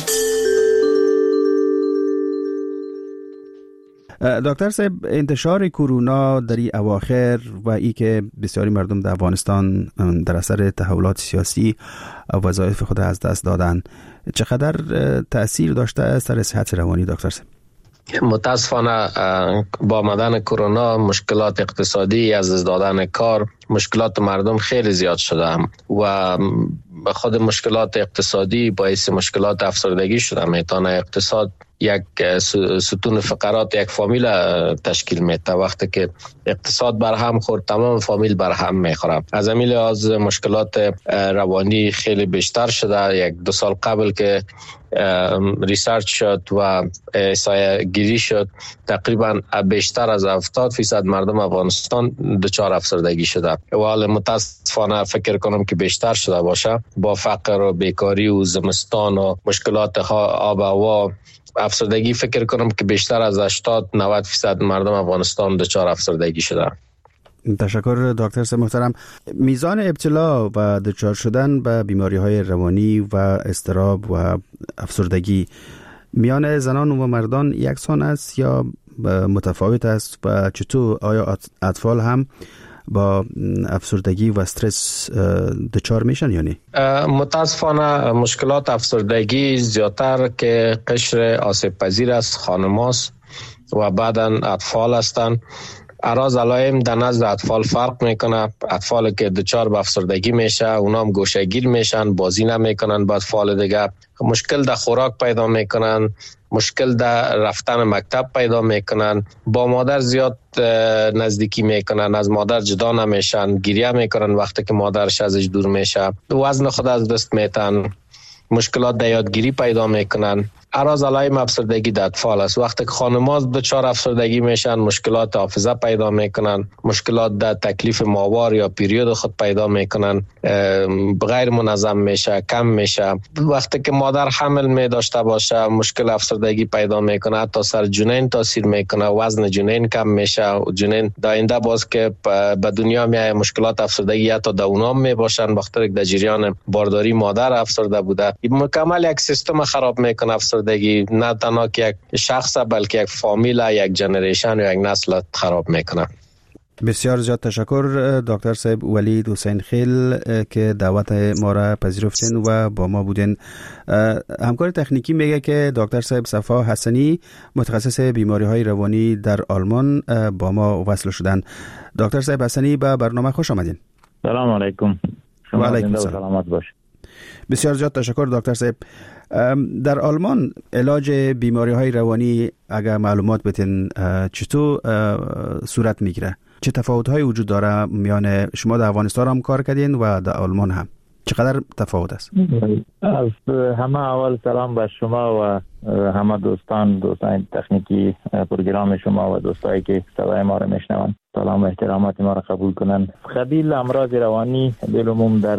دکتر صاحب، انتشار کرونا در این اواخر و ای که بسیاری مردم در افغانستان در اثر تحولات سیاسی وظایف خود از دست دادن، چقدر تأثیر داشته سر صحت روانی دکتر صاحب؟ متاسفانه با آمدن کرونا مشکلات اقتصادی، از دست دادن کار، مشکلات مردم خیلی زیاد شده و خود مشکلات اقتصادی باعث مشکلات افسردگی شده. میتونه اقتصاد یک ستون فقرات یک فامیل تشکیل میده. وقتی که اقتصاد برهم خورد تمام فامیل برهم میخوره. از همین لحاظ مشکلات روانی خیلی بیشتر شده. یک دو سال قبل که ریسرچ شد و احصایه گیری شد، تقریبا بیشتر از هفتاد درصد مردم افغانستان دچار افسردگی شده و حال متاسفانه فکر کنم که بیشتر شده باشه با فقر و بیکاری و زمستان و مشکلات آب و هوا. افسردگی فکر کنم که بیشتر از هشتاد نود درصد مردم افغانستان دچار افسردگی شده. تشکر دکتر صاحب محترم. میزان ابتلا و دچار شدن به بیماری‌های روانی و اضطراب و افسردگی میان زنان و مردان یکسان است یا متفاوت است و چطور آیا اطفال هم با افسردگی و استرس دچار میشن یا نه؟ متاسفانه مشکلات افسردگی زیادتر که قشر آسیب پذیر است خانم‌هاست و بعداً اطفال هستند. اراز علائم در نزد اطفال فرق میکنه. اطفال که دچار به افسردگی میشه اونا هم گوشه‌گیر میشن، بازی نمیکنن. با اطفال دیگه مشکل در خوراک پیدا میکنن، مشکل در رفتن مکتب پیدا میکنن، با مادر زیاد نزدیکی میکنن، از مادر جدا نمیشن، گریه میکنن وقتی که مادرش ازش دور میشه، وزن خود از دست میتن، مشکلات در یادگیری پیدا میکنن. اراز علائم افسردگی در اطفال است. وقتی که خانم‌ها دچار افسردگی میشن مشکلات حافظه پیدا میکنن، مشکلات در تکلیف ماهوار یا پیریود خود پیدا میکنن، غیر منظم میشه، کم میشه. وقتی که مادر حمل می داشته باشه مشکل افسردگی پیدا میکنه، حتی سر جنین تاثیر میکنه، وزن جنین کم میشه. جنین در آینده باز که به دنیا میاد مشکلات افسردگی حتی در اونام میباشن، بخاطر که در جریان بارداری مادر افسرده بوده. مکمل یک سیستم خراب میکنه افسردگی. نه تنها که یک شخص بلکه یک فامیل، یک جنریشن و یک نسل خراب میکنه. بسیار زیاد تشکر دکتر صاحب ولید حسین خیل که دعوت ما را پذیرفتین و با ما بودین. همکار تکنیکی میگه که دکتر صاحب صفا حسنی متخصص بیماری های روانی در آلمان با ما وصل شدن. دکتر صاحب حسنی به برنامه خوش آمدین. سلام علیکم. و علیکم سلام. بسیار زیاد تشکر دکتر صاحب. در آلمان علاج بیماری های روانی اگر معلومات بتین چطور صورت میگیره؟ چه تفاوت های وجود داره میان شما در افغانستان هم کار کردین و در آلمان هم؟ چقدر تفاوت است؟ از همه اول سلام به شما و همه دوستان دوستان تکنیکی پروگرام شما و دوستایی که صدای ما رو میشنون. سلام و احترامات ما رو قبول کنن. قبیل امراض روانی بالعموم در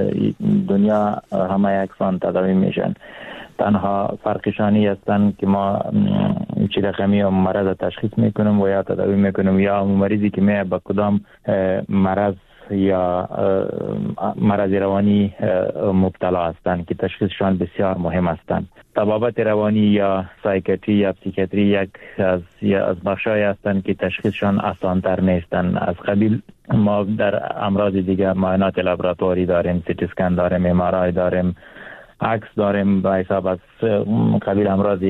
دنیا همه یکسان تداوی میشن. تنها فرقشانی هستند که ما چه رقمی مرض تشخیص میکنیم و یا تداوی میکنیم یا مریضی که می به کدام مرض یا مرض روانی مبتلا هستند که تشخیصشان بسیار مهم هستند. طبابت روانی یا سایکیاتری یا پسیکیاتری یک از یا از بخشای هستند که تشخیصشان آسان‌تر نیستند. از قبیل ما در امراض دیگر معاینات لابراتواری داریم، سی تی اسکن داریم، ام آر آی داریم، عکس داریم به حساب از قبیل امراض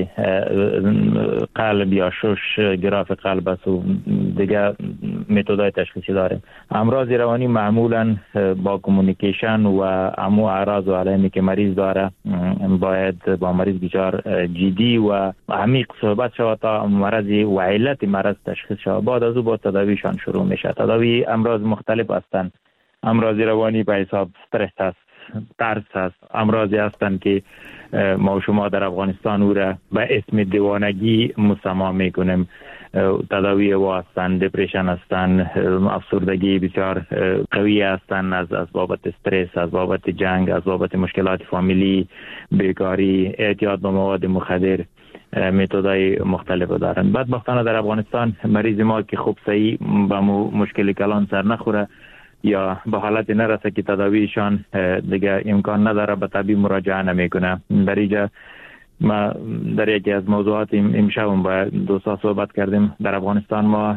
قلب یا شش گراف قلب است و دیگر متدای تشخیصی داریم. امراض روانی معمولا با کمیونیکیشن و امو اعراض و علائمی که مریض داره باید با مریض بسیار جدی و عمیق صحبت شود تا مرض و علت مرض تشخیص شود. بعد از او با تداویشان شروع میشه. تداوی امراض مختلف هستند. امراض روانی به حساب استرس است، ترس است. امراضی هستند که ما و شما در افغانستان او را به اسم دیوانگی مسما میکنیم. تداوی او هستند، دپریشن هستند، افسردگی بسیار قوی هستند از از بابت استرس، از بابت جنگ، از بابت مشکلات فامیلی، بیکاری، اعتیاد به مواد مخدر، متدای مختلف دارند. بدبختانه در افغانستان مریض ما که خوب صحیح به مشکل کلان سر نخوره یا به حالت نرسه که تداویشان دیگه امکان نداره به طبیب مراجعه نمیکنه. در اینجا ما در یکی از موضوعات امشب با دوستا صحبت کردیم. در افغانستان ما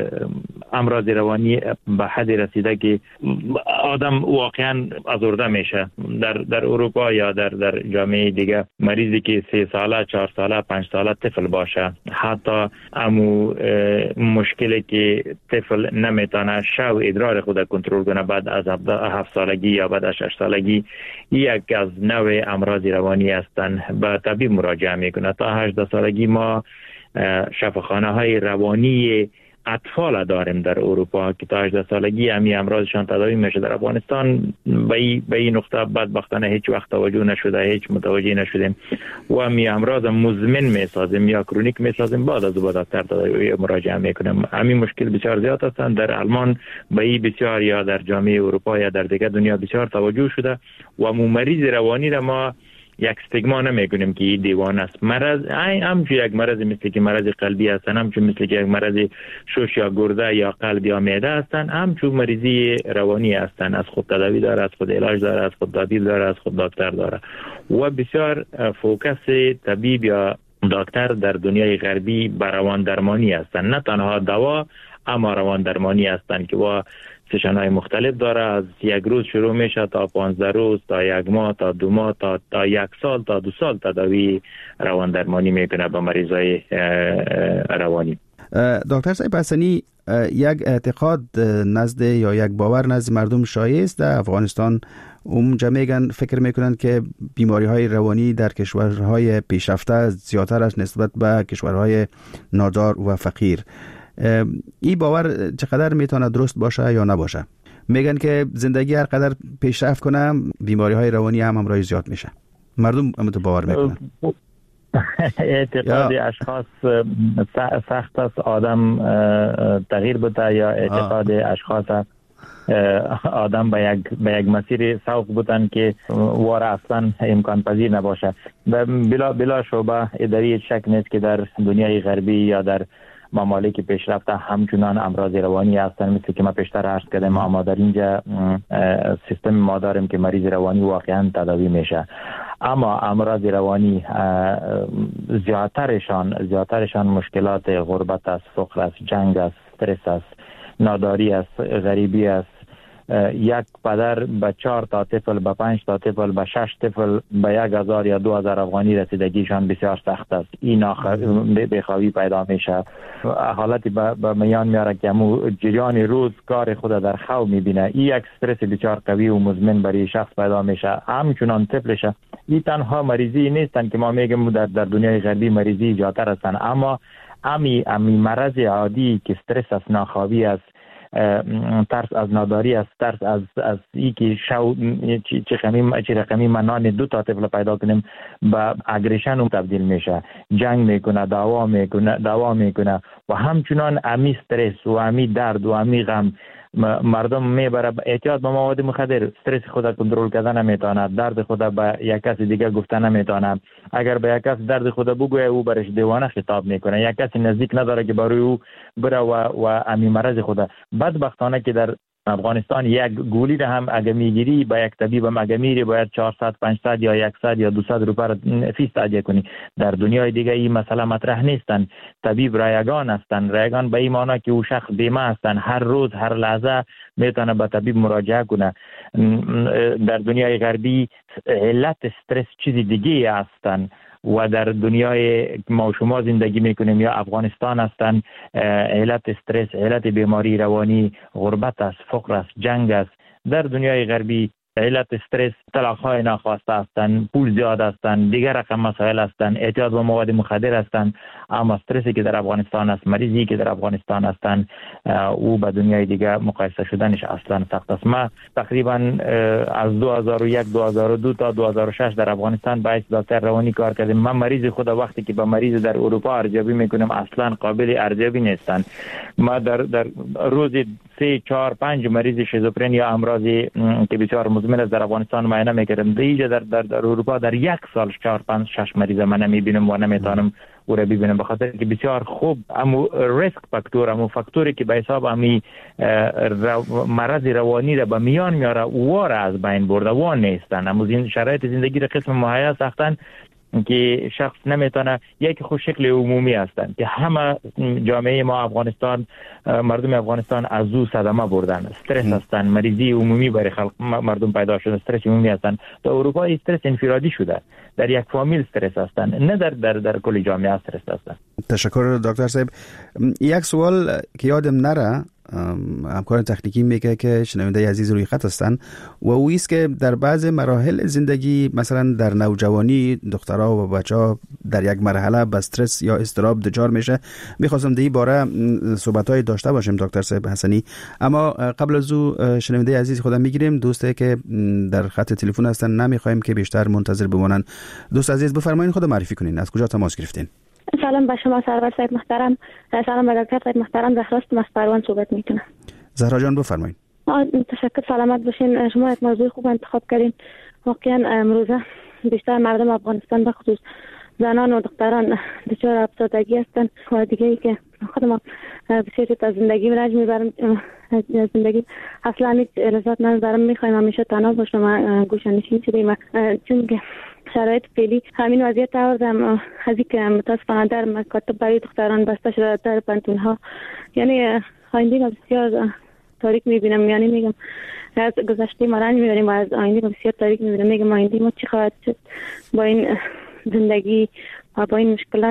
امراض روانی به حد رسیده که آدم واقعا آزرده میشه. در در اروپا یا در در جامعه دیگه مریضی که سه ساله، چهار ساله، پنج ساله طفل باشه، حتی امو مشکلی که طفل نمیتونه شو ادرار خود کنترل کنه بعد از هفت سالگی یا بعد از شش سالگی، یک از نوع امراض روانی هستند. به طبیب مراجعه میکنه. تا هجده سالگی ما شفاخانه های روانی اطفال داریم در اروپا که تا هجده سالگی همی امراضشان تداوی میشه. در افغانستان به این نقطه بدبختانه هیچ وقت توجه نشده، هیچ متوجه نشدیم و همی امراض مزمن میسازیم یا کرونیک میسازیم، بعد از با دکتر تداوی مراجعه میکنیم. همین مشکل بسیار زیاد هستند. در آلمان به این بسیار یا در جامعه اروپا یا در دیگر دنیا بسیار توجه شده و مریض روانی را ما یک استیگما نمیکنیم که این دیوانه است. مرض همچون یک مرض مثل که مرض قلبی هستن، همچون مثل که یک مرض شش یا گرده یا قلب یا معده هستن، همچون مریضی روانی هستن. از خود تداوی داره، از خود علاج داره، از خود طبیب داره، از خود دکتر داره و بسیار فوکس طبیب یا دکتر در دنیای غربی بر روان درمانی هستن. نه تنها دوا اما روان درمانی هستن که با سشن‌های مختلف داره. از یک روز شروع میشه تا پانزده روز، تا یک ماه، تا دو ماه، تا تا یک سال، تا دو سال تداوی روان درمانی میکنه به مریضای روانی. دکتر صاحب حسنی، یک اعتقاد نزد یا یک باور نزد مردم شایع است در افغانستان، اونجا میگن فکر میکنن که بیماری های روانی در کشورهای پیشرفته زیادتر است نسبت به کشورهای نادار و فقیر. این باور چقدر میتونه درست باشه یا نباشه؟ میگن که زندگی هر قدر پیشرفت کنه بیماری های روانی هم همراه زیاد میشه. مردم هم تو باور میکنن. اعتقاد اشخاص سخت است آدم تغییر بده یا اعتقاد اشخاص آدم به یک به یک مسیر سوق بودن که وار اصلا امکان پذیر نباشه. بلا بلا شبه اداری شک نیست که در دنیای غربی یا در ممالک پیشرفته همچنان امراض روانی هستند. مثل که ما پیشتر عرض کردم، اما در اینجا سیستم ما داریم که مریض روانی واقعا تداوی میشه. اما امراض روانی زیادترشان زیادترشان مشکلات غربت است، فقر است، جنگ است، استرس است، ناداری است، غریبی است. یک پدر به چهار تا طفل، به پنج تا طفل، به شش طفل به یک هزار یا دو هزار افغانی رسیدگیشان بسیار سخت است. این بخوابی پیدا میشه، حالتی به میان میاره که همون جریان روز کار خود در خواب میبینه. این یک استرس بسیار قوی و مزمن برای شخص پیدا میشه. همچنان طفلشه. این تنها مریضی نیستن که ما میگیم در در دنیای غربی مریضی زیادتر هستن، اما امی امی مرض عادی که استرس است، ناخوابی است، ترس از ناداری است، ترس از از ای که شو چه رقمی چه رقمی منان دو تا طفل پیدا کنیم به اگریشن تبدیل میشه، جنگ میکنه، دعوا میکنه دعوا میکنه و همچنان امی استرس و امی درد و امی غم مردم میبره. اعتیاد به مواد مخدر، استرس خود کنترل کردن نمیتونه، درد خود به یک کس دیگه گفتن نمیتونه. اگر به یک کس درد خود بگویه او برش دیوانه خطاب میکنه. یک کسی نزدیک نداره که برای او بره و و امی مرض خود. بدبختانه که در افغانستان یک گولی را هم اگه میگیری با یک طبیب هم اگه میری باید چهارصد پانصد یا صد یا دویست روپیه فیس ادای کنی. در دنیای دیگه این مسئله مطرح نیستن. طبیب رایگان هستن. رایگان به این معنی که او شخص بیمه هستن، هر روز هر لحظه میتونه به طبیب مراجعه کنه. در دنیای غربی علت استرس چیز دیگه هستن و در دنیای ما شما زندگی میکنیم یا افغانستان هستن علت استرس، علت بیماری روانی غربت است، فقر است، جنگ است. در دنیای غربی علت استرس طلاق‌های ناخواسته هستند، پول زیاد هستند، دیگر رقم مسائل هستند، اعتیاد به مواد مخدر هستند. اما استرسی که در افغانستان است، مریضی که در افغانستان هستند، او به دنیای دیگه مقایسه شدنش اصلا سخت است. ما تقریبا از دو هزار و یک دو هزار و دو تا دو هزار و شش در افغانستان با دکتر روانی کار کردیم. من مریض خود وقتی که با مریض در اروپا ارزیابی میکنم اصلا قابل ارزیابی نیستند. ما در در روزی سه چهار پنج مریض شیزوفرنی یا امراضی که بسیار مزمن است در افغانستان معاینه میکردم. دیگه در در, در اروپا در یک سال چهار پنج شش مریض من نمیبینم و نمیتونم او را ببینم، به خاطر که بسیار خوب امو ریسک فاکتور، امو فاکتوری که به حساب امی مرض روانی را به میان میاره وار از بین برده و نیستن. امو زین شرایط زندگی را قسم مهیا ساختن که شخص نمیتونه، یک خود شکل عمومی هستند که همه جامعه ما افغانستان، مردم افغانستان از او صدمه بردن، استرس هستند، مریضی عمومی برای خلق مردم پیدا شده، استرس عمومی هستند. در اروپا استرس انفرادی شده، در یک فامیل استرس هستند، نه در در در کل جامعه استرس هستند. تشکر دکتر صاحب. یک سوال که یادم نره، همکار تکنیکی میگه که شنونده عزیز روی خط هستن و او است که در بعض مراحل زندگی، مثلا در نوجوانی، دخترها و بچه‌ها در یک مرحله به استرس یا اضطراب دچار میشه. میخواستم در این باره صحبت‌های داشته باشیم دکتر صاحب حسنی، اما قبل از او شنونده عزیز خودم میگیریم. دوستی که در خط تلفن هستن نمیخوایم که بیشتر منتظر بمونن. دوست عزیز بفرمایید خود معرفی کنین، از کجا تماس گرفتین؟ سلام به شما سرور صاحب محترم. سلام به دکتر صاحب محترم. زهراست از پروان صحبت میکنم. زهرا جان بفرمایید. تشکر، سلامت باشین. شما یک موضوع خوب انتخاب کردین. واقعا امروزه بیشتر مردم افغانستان به خصوص زنان و دختران دچار افسردگی هستند و دیگه ای که خودم بسیار از زندگی رنج میبرم، زندگی اصلا هیچ لذت نمیبرم. میخوایم همیشه تنها باشم، گوشه‌نشین شدیم چون که شرایط فعلی همین وضعیت آوردم. از اینکه متاسفانه در مکاتب برای دختران بسته شده، در پانتون ها، یعنی آینده بسیار تاریک میبینم. یعنی میگم از گذشته ما رنج میبریم و از آینده بسیار تاریک میبینم. میگم آینده ما چی خواهد شد با این زندگی و با این مشکلات.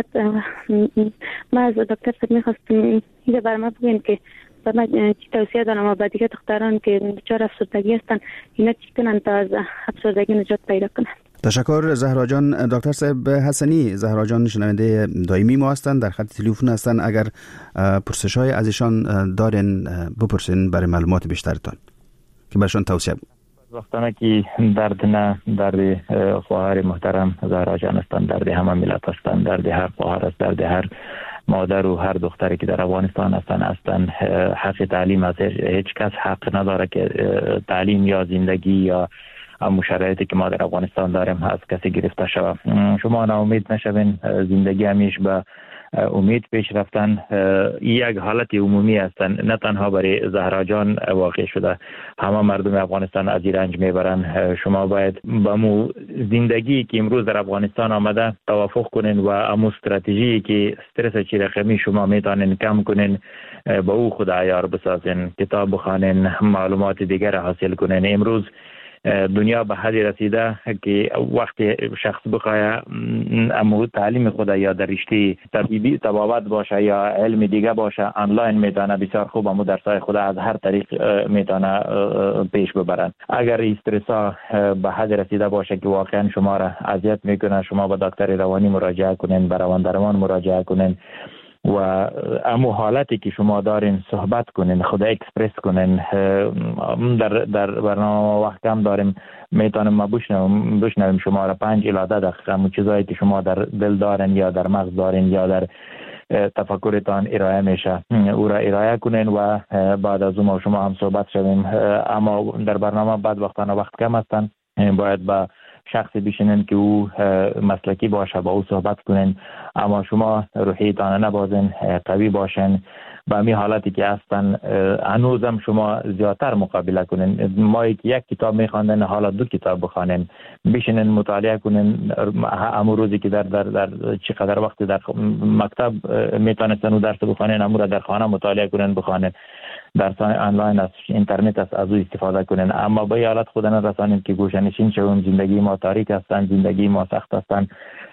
ما از دکتر صاحب میخواستم اینجا برای ما بگوین که ما چی توصیه دارم و با دیگه دختران که دچار افسردگی هستن اینا چی کنن تا از افسردگی نجات پیدا کنن. تشکر زهرا جان. دکتر صاحب حسنی، زهرا جان شنونده دائمی ما هستند، در خط تلفن هستند. اگر پرسش های از ایشان دارین بپرسین برای معلومات بیشترتان که برشان توصیه بود. وقتانه که درد نه درد خواهر محترم زهرا جان هستند، درد همه ملت هستند، درد هر خواهر است، درد هر مادر و هر دختری که در افغانستان هستند هستند. حق تعلیم از هیچ کس حق نداره که تعلیم یا زندگی یا اما شرایطی که ما در افغانستان داریم از کسی گرفته شود. شما ناامید نشوین، زندگی همیشه به امید پیش رفتن یک حالت عمومی هستند، نه تنها برای زهرا جان واقع شده، همه مردم افغانستان از این رنج میبرن. شما باید با مو زندگی که امروز در افغانستان آمده توافق کنین و امو استراتژی که استرس چی رقمی شما میتونین کم کنین با او خود عیار بسازین، کتاب بخوانین، معلومات دیگر حاصل کنین. امروز دنیا به حدی رسیده که وقتی شخص بخواه امو تعلیم خود یا در رشته طبیبی طبابت باشه یا علم دیگه باشه آنلاین میتونه بسیار خوب امو درسای خود از هر طریق میتونه پیش ببرن. اگر استرس به حدی رسیده باشه که واقعا شما را اذیت میکنه، شما به دکتر روانی مراجعه کنین، به روان درمان مراجعه کنین و امو حالتی که شما دارین صحبت کنین، خود اکسپرس کنین. در در برنامه وقت کم داریم، میتونم ما بشنویم بشنویم شما را پنج الی ده دقیقه امو چیزایی که شما در دل دارین یا در مغز دارین یا در تفکرتان ارائه میشه او را ارائه کنین و بعد از اون شما هم صحبت شویم. اما در برنامه بعد وقتانه وقت کم هستن، باید با شخصی بشینن که او مسلکی باشه، با او صحبت کنین. اما شما روحیتان نبازین، قوی باشین. با می حالتی که هستن هنوزم شما زیادتر مقابله کنین. ما که یک کتاب میخواندن حالا دو کتاب بخوانین، بشینن مطالعه کنین. امو روزی که در در در چقدر وقت در مکتب میتونستن و درس بخوانین، امو را در خانه مطالعه کنین بخوانین. درس آنلاین از اینترنت است، از او استفاده کنین. اما به حالت خود نرسانید که گوشه نشین شویم. زندگی ما تاریک هستند، زندگی ما سخت هستند.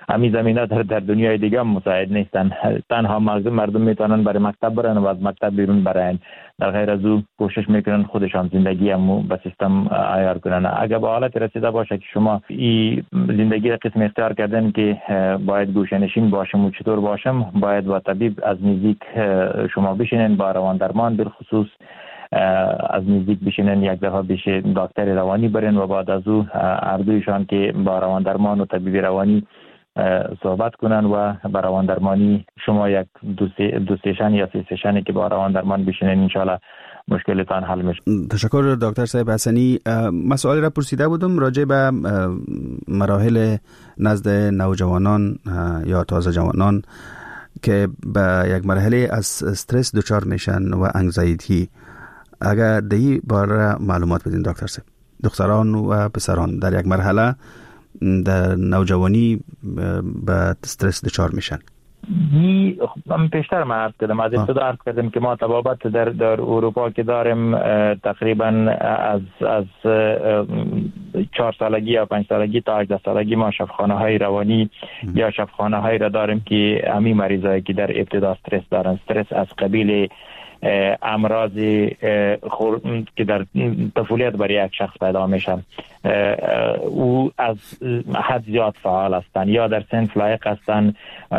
همین زمینه در, در دنیای دیگه هم مساعد نیستن. تنها مردم مردم میتونن برای مکتب برن و از مکتب بیرون برن، در غیر از او کوشش میکنن خودشان زندگی هم به سیستم عیار کنن. اگر به حالت رسیده باشه که شما این زندگی را قسم اختیار کردن که باید گوشه‌نشین باشم و چطور باشم، باید با طبیب از نزدیک شما بشینن، با روان درمان بالخصوص از نزدیک بشینن، یک دفعه پیش دکتر روانی برن و بعد از او هر دویشان که با روان درمان و طبیب روانی صحبت کنن و با روان درمانی شما یک دو سیشن یا سه سیشنی که با روان درمان بشینن انشالله مشکلتان حل میشه. تشکر دکتر صاحب حسنی. مسائل را پرسیده بودم راجع به مراحل نزد نوجوانان یا تازه جوانان که به یک مرحله از استرس دچار میشن و انگزایتی. اگر دی بار معلومات بدین دکتر صاحب. دختران و پسران در یک مرحله در نوجوانی به استرس دچار میشن. من پیشتر ما عرض کردم، از ابتدا عرض کردم که ما تبابت در در اروپا که داریم تقریبا از از چهار سالگی یا پنج سالگی تا هجده سالگی ما شفاخانه های روانی یا شفاخانه های را داریم که همین مریضایی که در ابتدا استرس دارن، استرس از قبیل امراض که در طفولیت برای یک شخص پیدا میشن، او از حد زیاد فعال هستند یا در سنف لایق هستند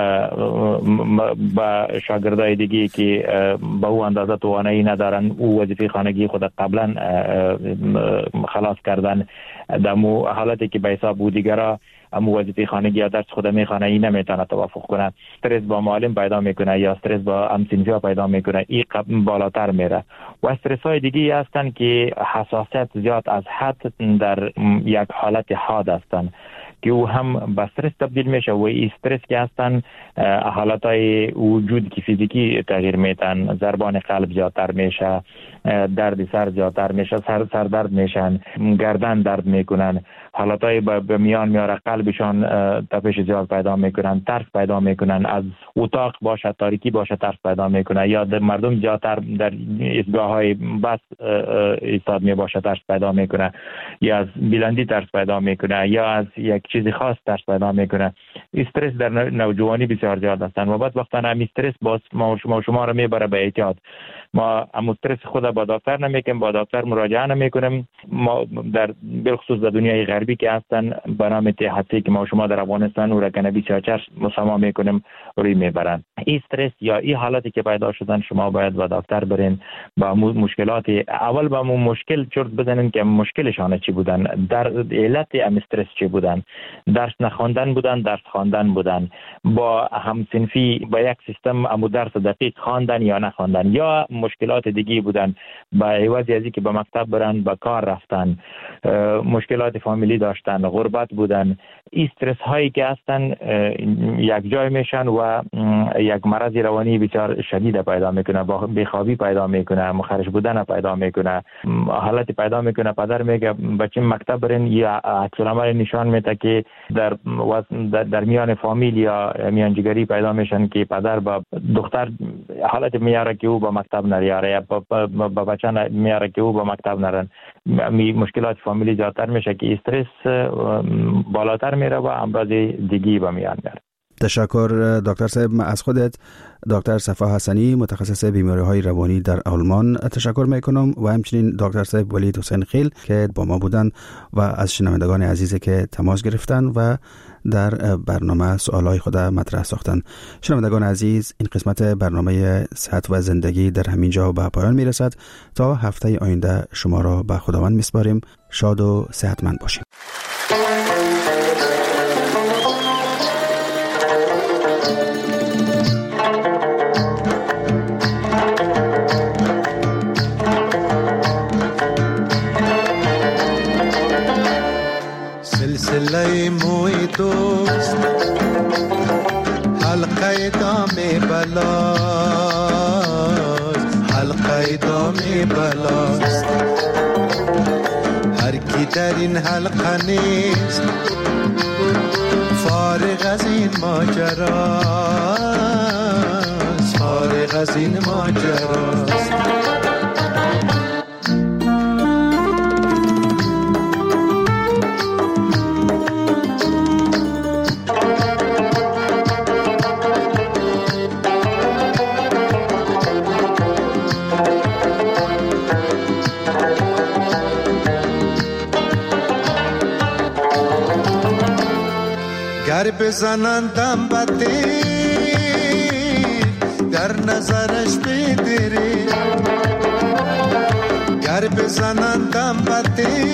با شاگردای دیگه که با او اندازه توانایی ندارن، او وظیفه خانگی خود قبلا خلاص کردن، در حالتی که به حساب او دیگرها امو وظیفه خانگی یا درس خود میخوانه این نمیتونه توافق کنه، استرس با معلم پیدا میکنه یا استرس با همسنفیا پیدا میکنه، این بالاتر میره. و استرس های دیگه هستن که حساسیت زیاد از حد در یک حالت حاد هستن که او هم به استرس تبدیل میشه و این استرس که هستن حالت های وجود که فیزیکی تغییر میتن، ضربان قلب زیادتر میشه، درد سر زیادتر میشه، سر سر درد میشن، گردن درد میکنن، حالت های به میان میاره، قلبشان تپش زیاد پیدا میکنن، ترس پیدا میکنن، از اتاق باشه تاریکی باشه ترس پیدا میکنه، یا در مردم زیادتر در ایستگاه های بس ایستاد می باشه ترس پیدا میکنه، یا از بلندی ترس پیدا میکنه، یا از یک چیزی خاص ترس پیدا میکنه. استرس در نوجوانی بسیار زیاد هستن و بعد وقتا هم استرس باز ما شما شما رو میبره به احتیاط. ما هم استرس خود با دکتر نمیکنیم، با دکتر مراجعه نمیکنیم. ما در بالخصوص در دنیای غربی که هستن برنامه تحصیلی که ما شما در افغانستان و رکنه بیست و چهار مسما میکنیم روی میبرن. این استرس یا این حالتی که پیدا شدن شما باید با دکتر برین، با مشکلات اول با مو مشکل چرت بزنین که مشکلشان چی بودن، در علت ام استرس چی بودن، درس نخواندن بودن، درس خواندن بودن، با همسنفی با یک سیستم امو درس دقیق خواندن یا نخواندن، یا مشکلات دیگه بودن با عوض ازی که به مکتب برن به کار رفتن، مشکلات فامیلی داشتن، غربت بودن. استرس هایی که هستن یک جای میشن و یک مرض روانی بسیار شدید پیدا میکنه، بیخوابی پیدا میکنه، مخرج بودن پیدا میکنه، حالت پیدا میکنه پدر میگه بچه مکتب برن یا عکس العمل نشان میده که در در, در میان فامیل یا میانجیگری پیدا میشن که پدر با دختر حالت میاره که او با مکتب نریاره یا با بچه میاره که او با مکتب نرن. مشکلات فامیلی زیادتر میشه که استرس بالاتر میره و امراض دیگی به میان میاره. تشکر دکتر صاحب. از خودت دکتر صفا حسنی متخصص بیماری‌های روانی در آلمان تشکر میکنم و همچنین دکتر صاحب ولید حسین خیل که با ما بودن و از شنوندگان عزیزی که تماس گرفتن و در برنامه سوالای خود مطرح ساختن. شنوندگان عزیز، این قسمت برنامه صحت و زندگی در همین جا به پایان میرسد. تا هفته آینده شما را به خداوند میسپاریم. شاد و صحتمند باشید. سلسله موی دوست حلقه دام بلاست، حلقه دام بلاست. هر کی در این حلقه نیست فارغ از این ماجراست، فارغ از این ماجراست. گر بزنندم بده در نظرش بدره، گر بزنندم بده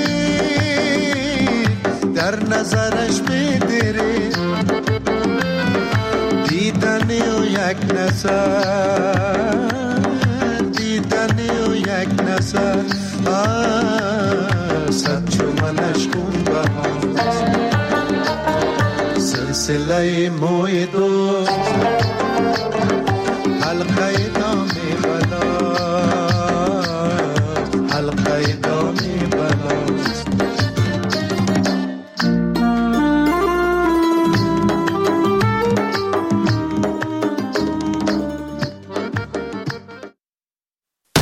در نظرش بدره، دیدنی و یک نظر، دیدنی و یک نظر، صد چو منش خون بهاست، سلسله مو